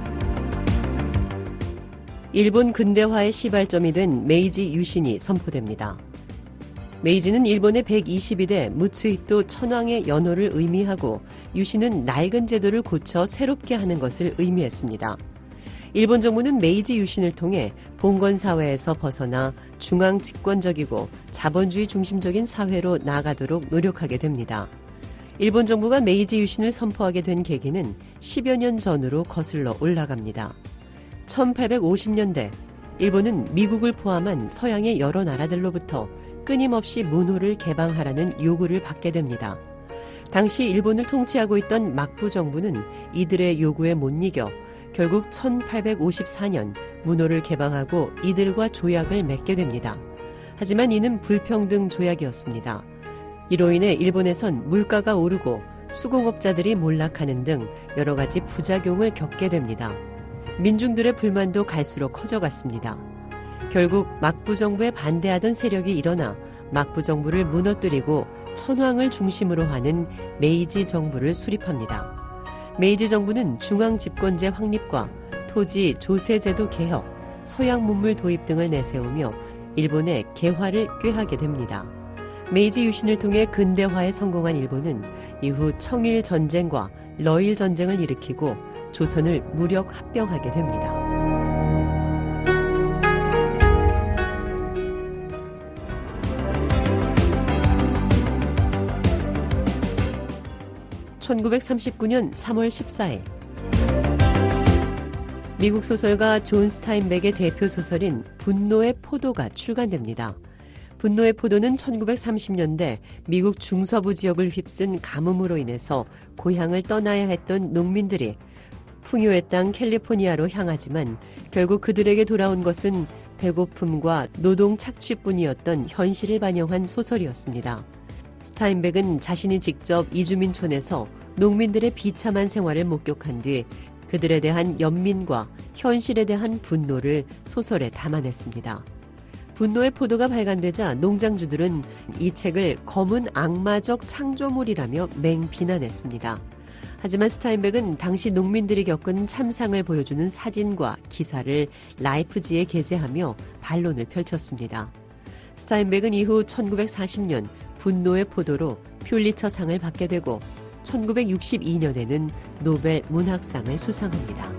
일본 근대화의 시발점이 된 메이지 유신이 선포됩니다. 메이지는 일본의 백이십이 대 무츠히토 천황의 연호를 의미하고 유신은 낡은 제도를 고쳐 새롭게 하는 것을 의미했습니다. 일본 정부는 메이지 유신을 통해 봉건 사회에서 벗어나 중앙 집권적이고 자본주의 중심적인 사회로 나아가도록 노력하게 됩니다. 일본 정부가 메이지 유신을 선포하게 된 계기는 십여 년 전으로 거슬러 올라갑니다. 천팔백오십 년대 일본은 미국을 포함한 서양의 여러 나라들로부터 끊임없이 문호를 개방하라는 요구를 받게 됩니다. 당시 일본을 통치하고 있던 막부 정부는 이들의 요구에 못 이겨 결국 천팔백오십사 년 문호를 개방하고 이들과 조약을 맺게 됩니다. 하지만 이는 불평등 조약이었습니다. 이로 인해 일본에선 물가가 오르고 수공업자들이 몰락하는 등 여러 가지 부작용을 겪게 됩니다. 민중들의 불만도 갈수록 커져갔습니다. 결국 막부 정부에 반대하던 세력이 일어나 막부 정부를 무너뜨리고 천황을 중심으로 하는 메이지 정부를 수립합니다. 메이지 정부는 중앙 집권제 확립과 토지 조세제도 개혁, 서양 문물 도입 등을 내세우며 일본의 개화를 꾀하게 됩니다. 메이지 유신을 통해 근대화에 성공한 일본은 이후 청일 전쟁과 러일 전쟁을 일으키고 조선을 무력 합병하게 됩니다. 천구백삼십구 년 삼월 십사일 미국 소설가 존 스타인백의 대표 소설인 분노의 포도가 출간됩니다. 분노의 포도는 천구백삼십 년대 미국 중서부 지역을 휩쓴 가뭄으로 인해서 고향을 떠나야 했던 농민들이 풍요의 땅 캘리포니아로 향하지만 결국 그들에게 돌아온 것은 배고픔과 노동 착취뿐이었던 현실을 반영한 소설이었습니다. 스타인백은 자신이 직접 이주민촌에서 농민들의 비참한 생활을 목격한 뒤 그들에 대한 연민과 현실에 대한 분노를 소설에 담아냈습니다. 분노의 포도가 발간되자 농장주들은 이 책을 검은 악마적 창조물이라며 맹비난했습니다. 하지만 스타인백은 당시 농민들이 겪은 참상을 보여주는 사진과 기사를 라이프지에 게재하며 반론을 펼쳤습니다. 스타인백은 이후 천구백사십 년 분노의 포도로 퓰리처상을 받게 되고 천구백육십이 년에는 노벨 문학상을 수상합니다.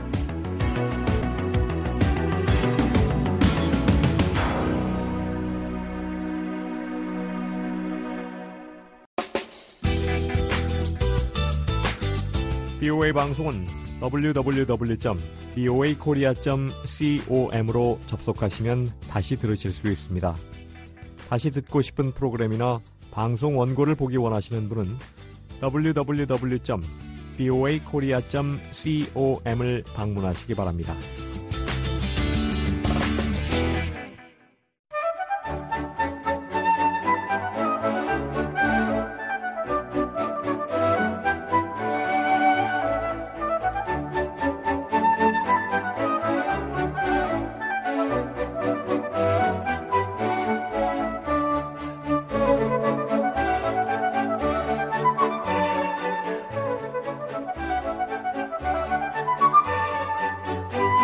비오에이 방송은 더블유 더블유 더블유 점 비오에이 코리아 점 com으로 접속하시면 다시 들으실 수 있습니다. 다시 듣고 싶은 프로그램이나 방송 원고를 보기 원하시는 분은 더블유 더블유 더블유 점 비오에이 코리아 점 com을 방문하시기 바랍니다.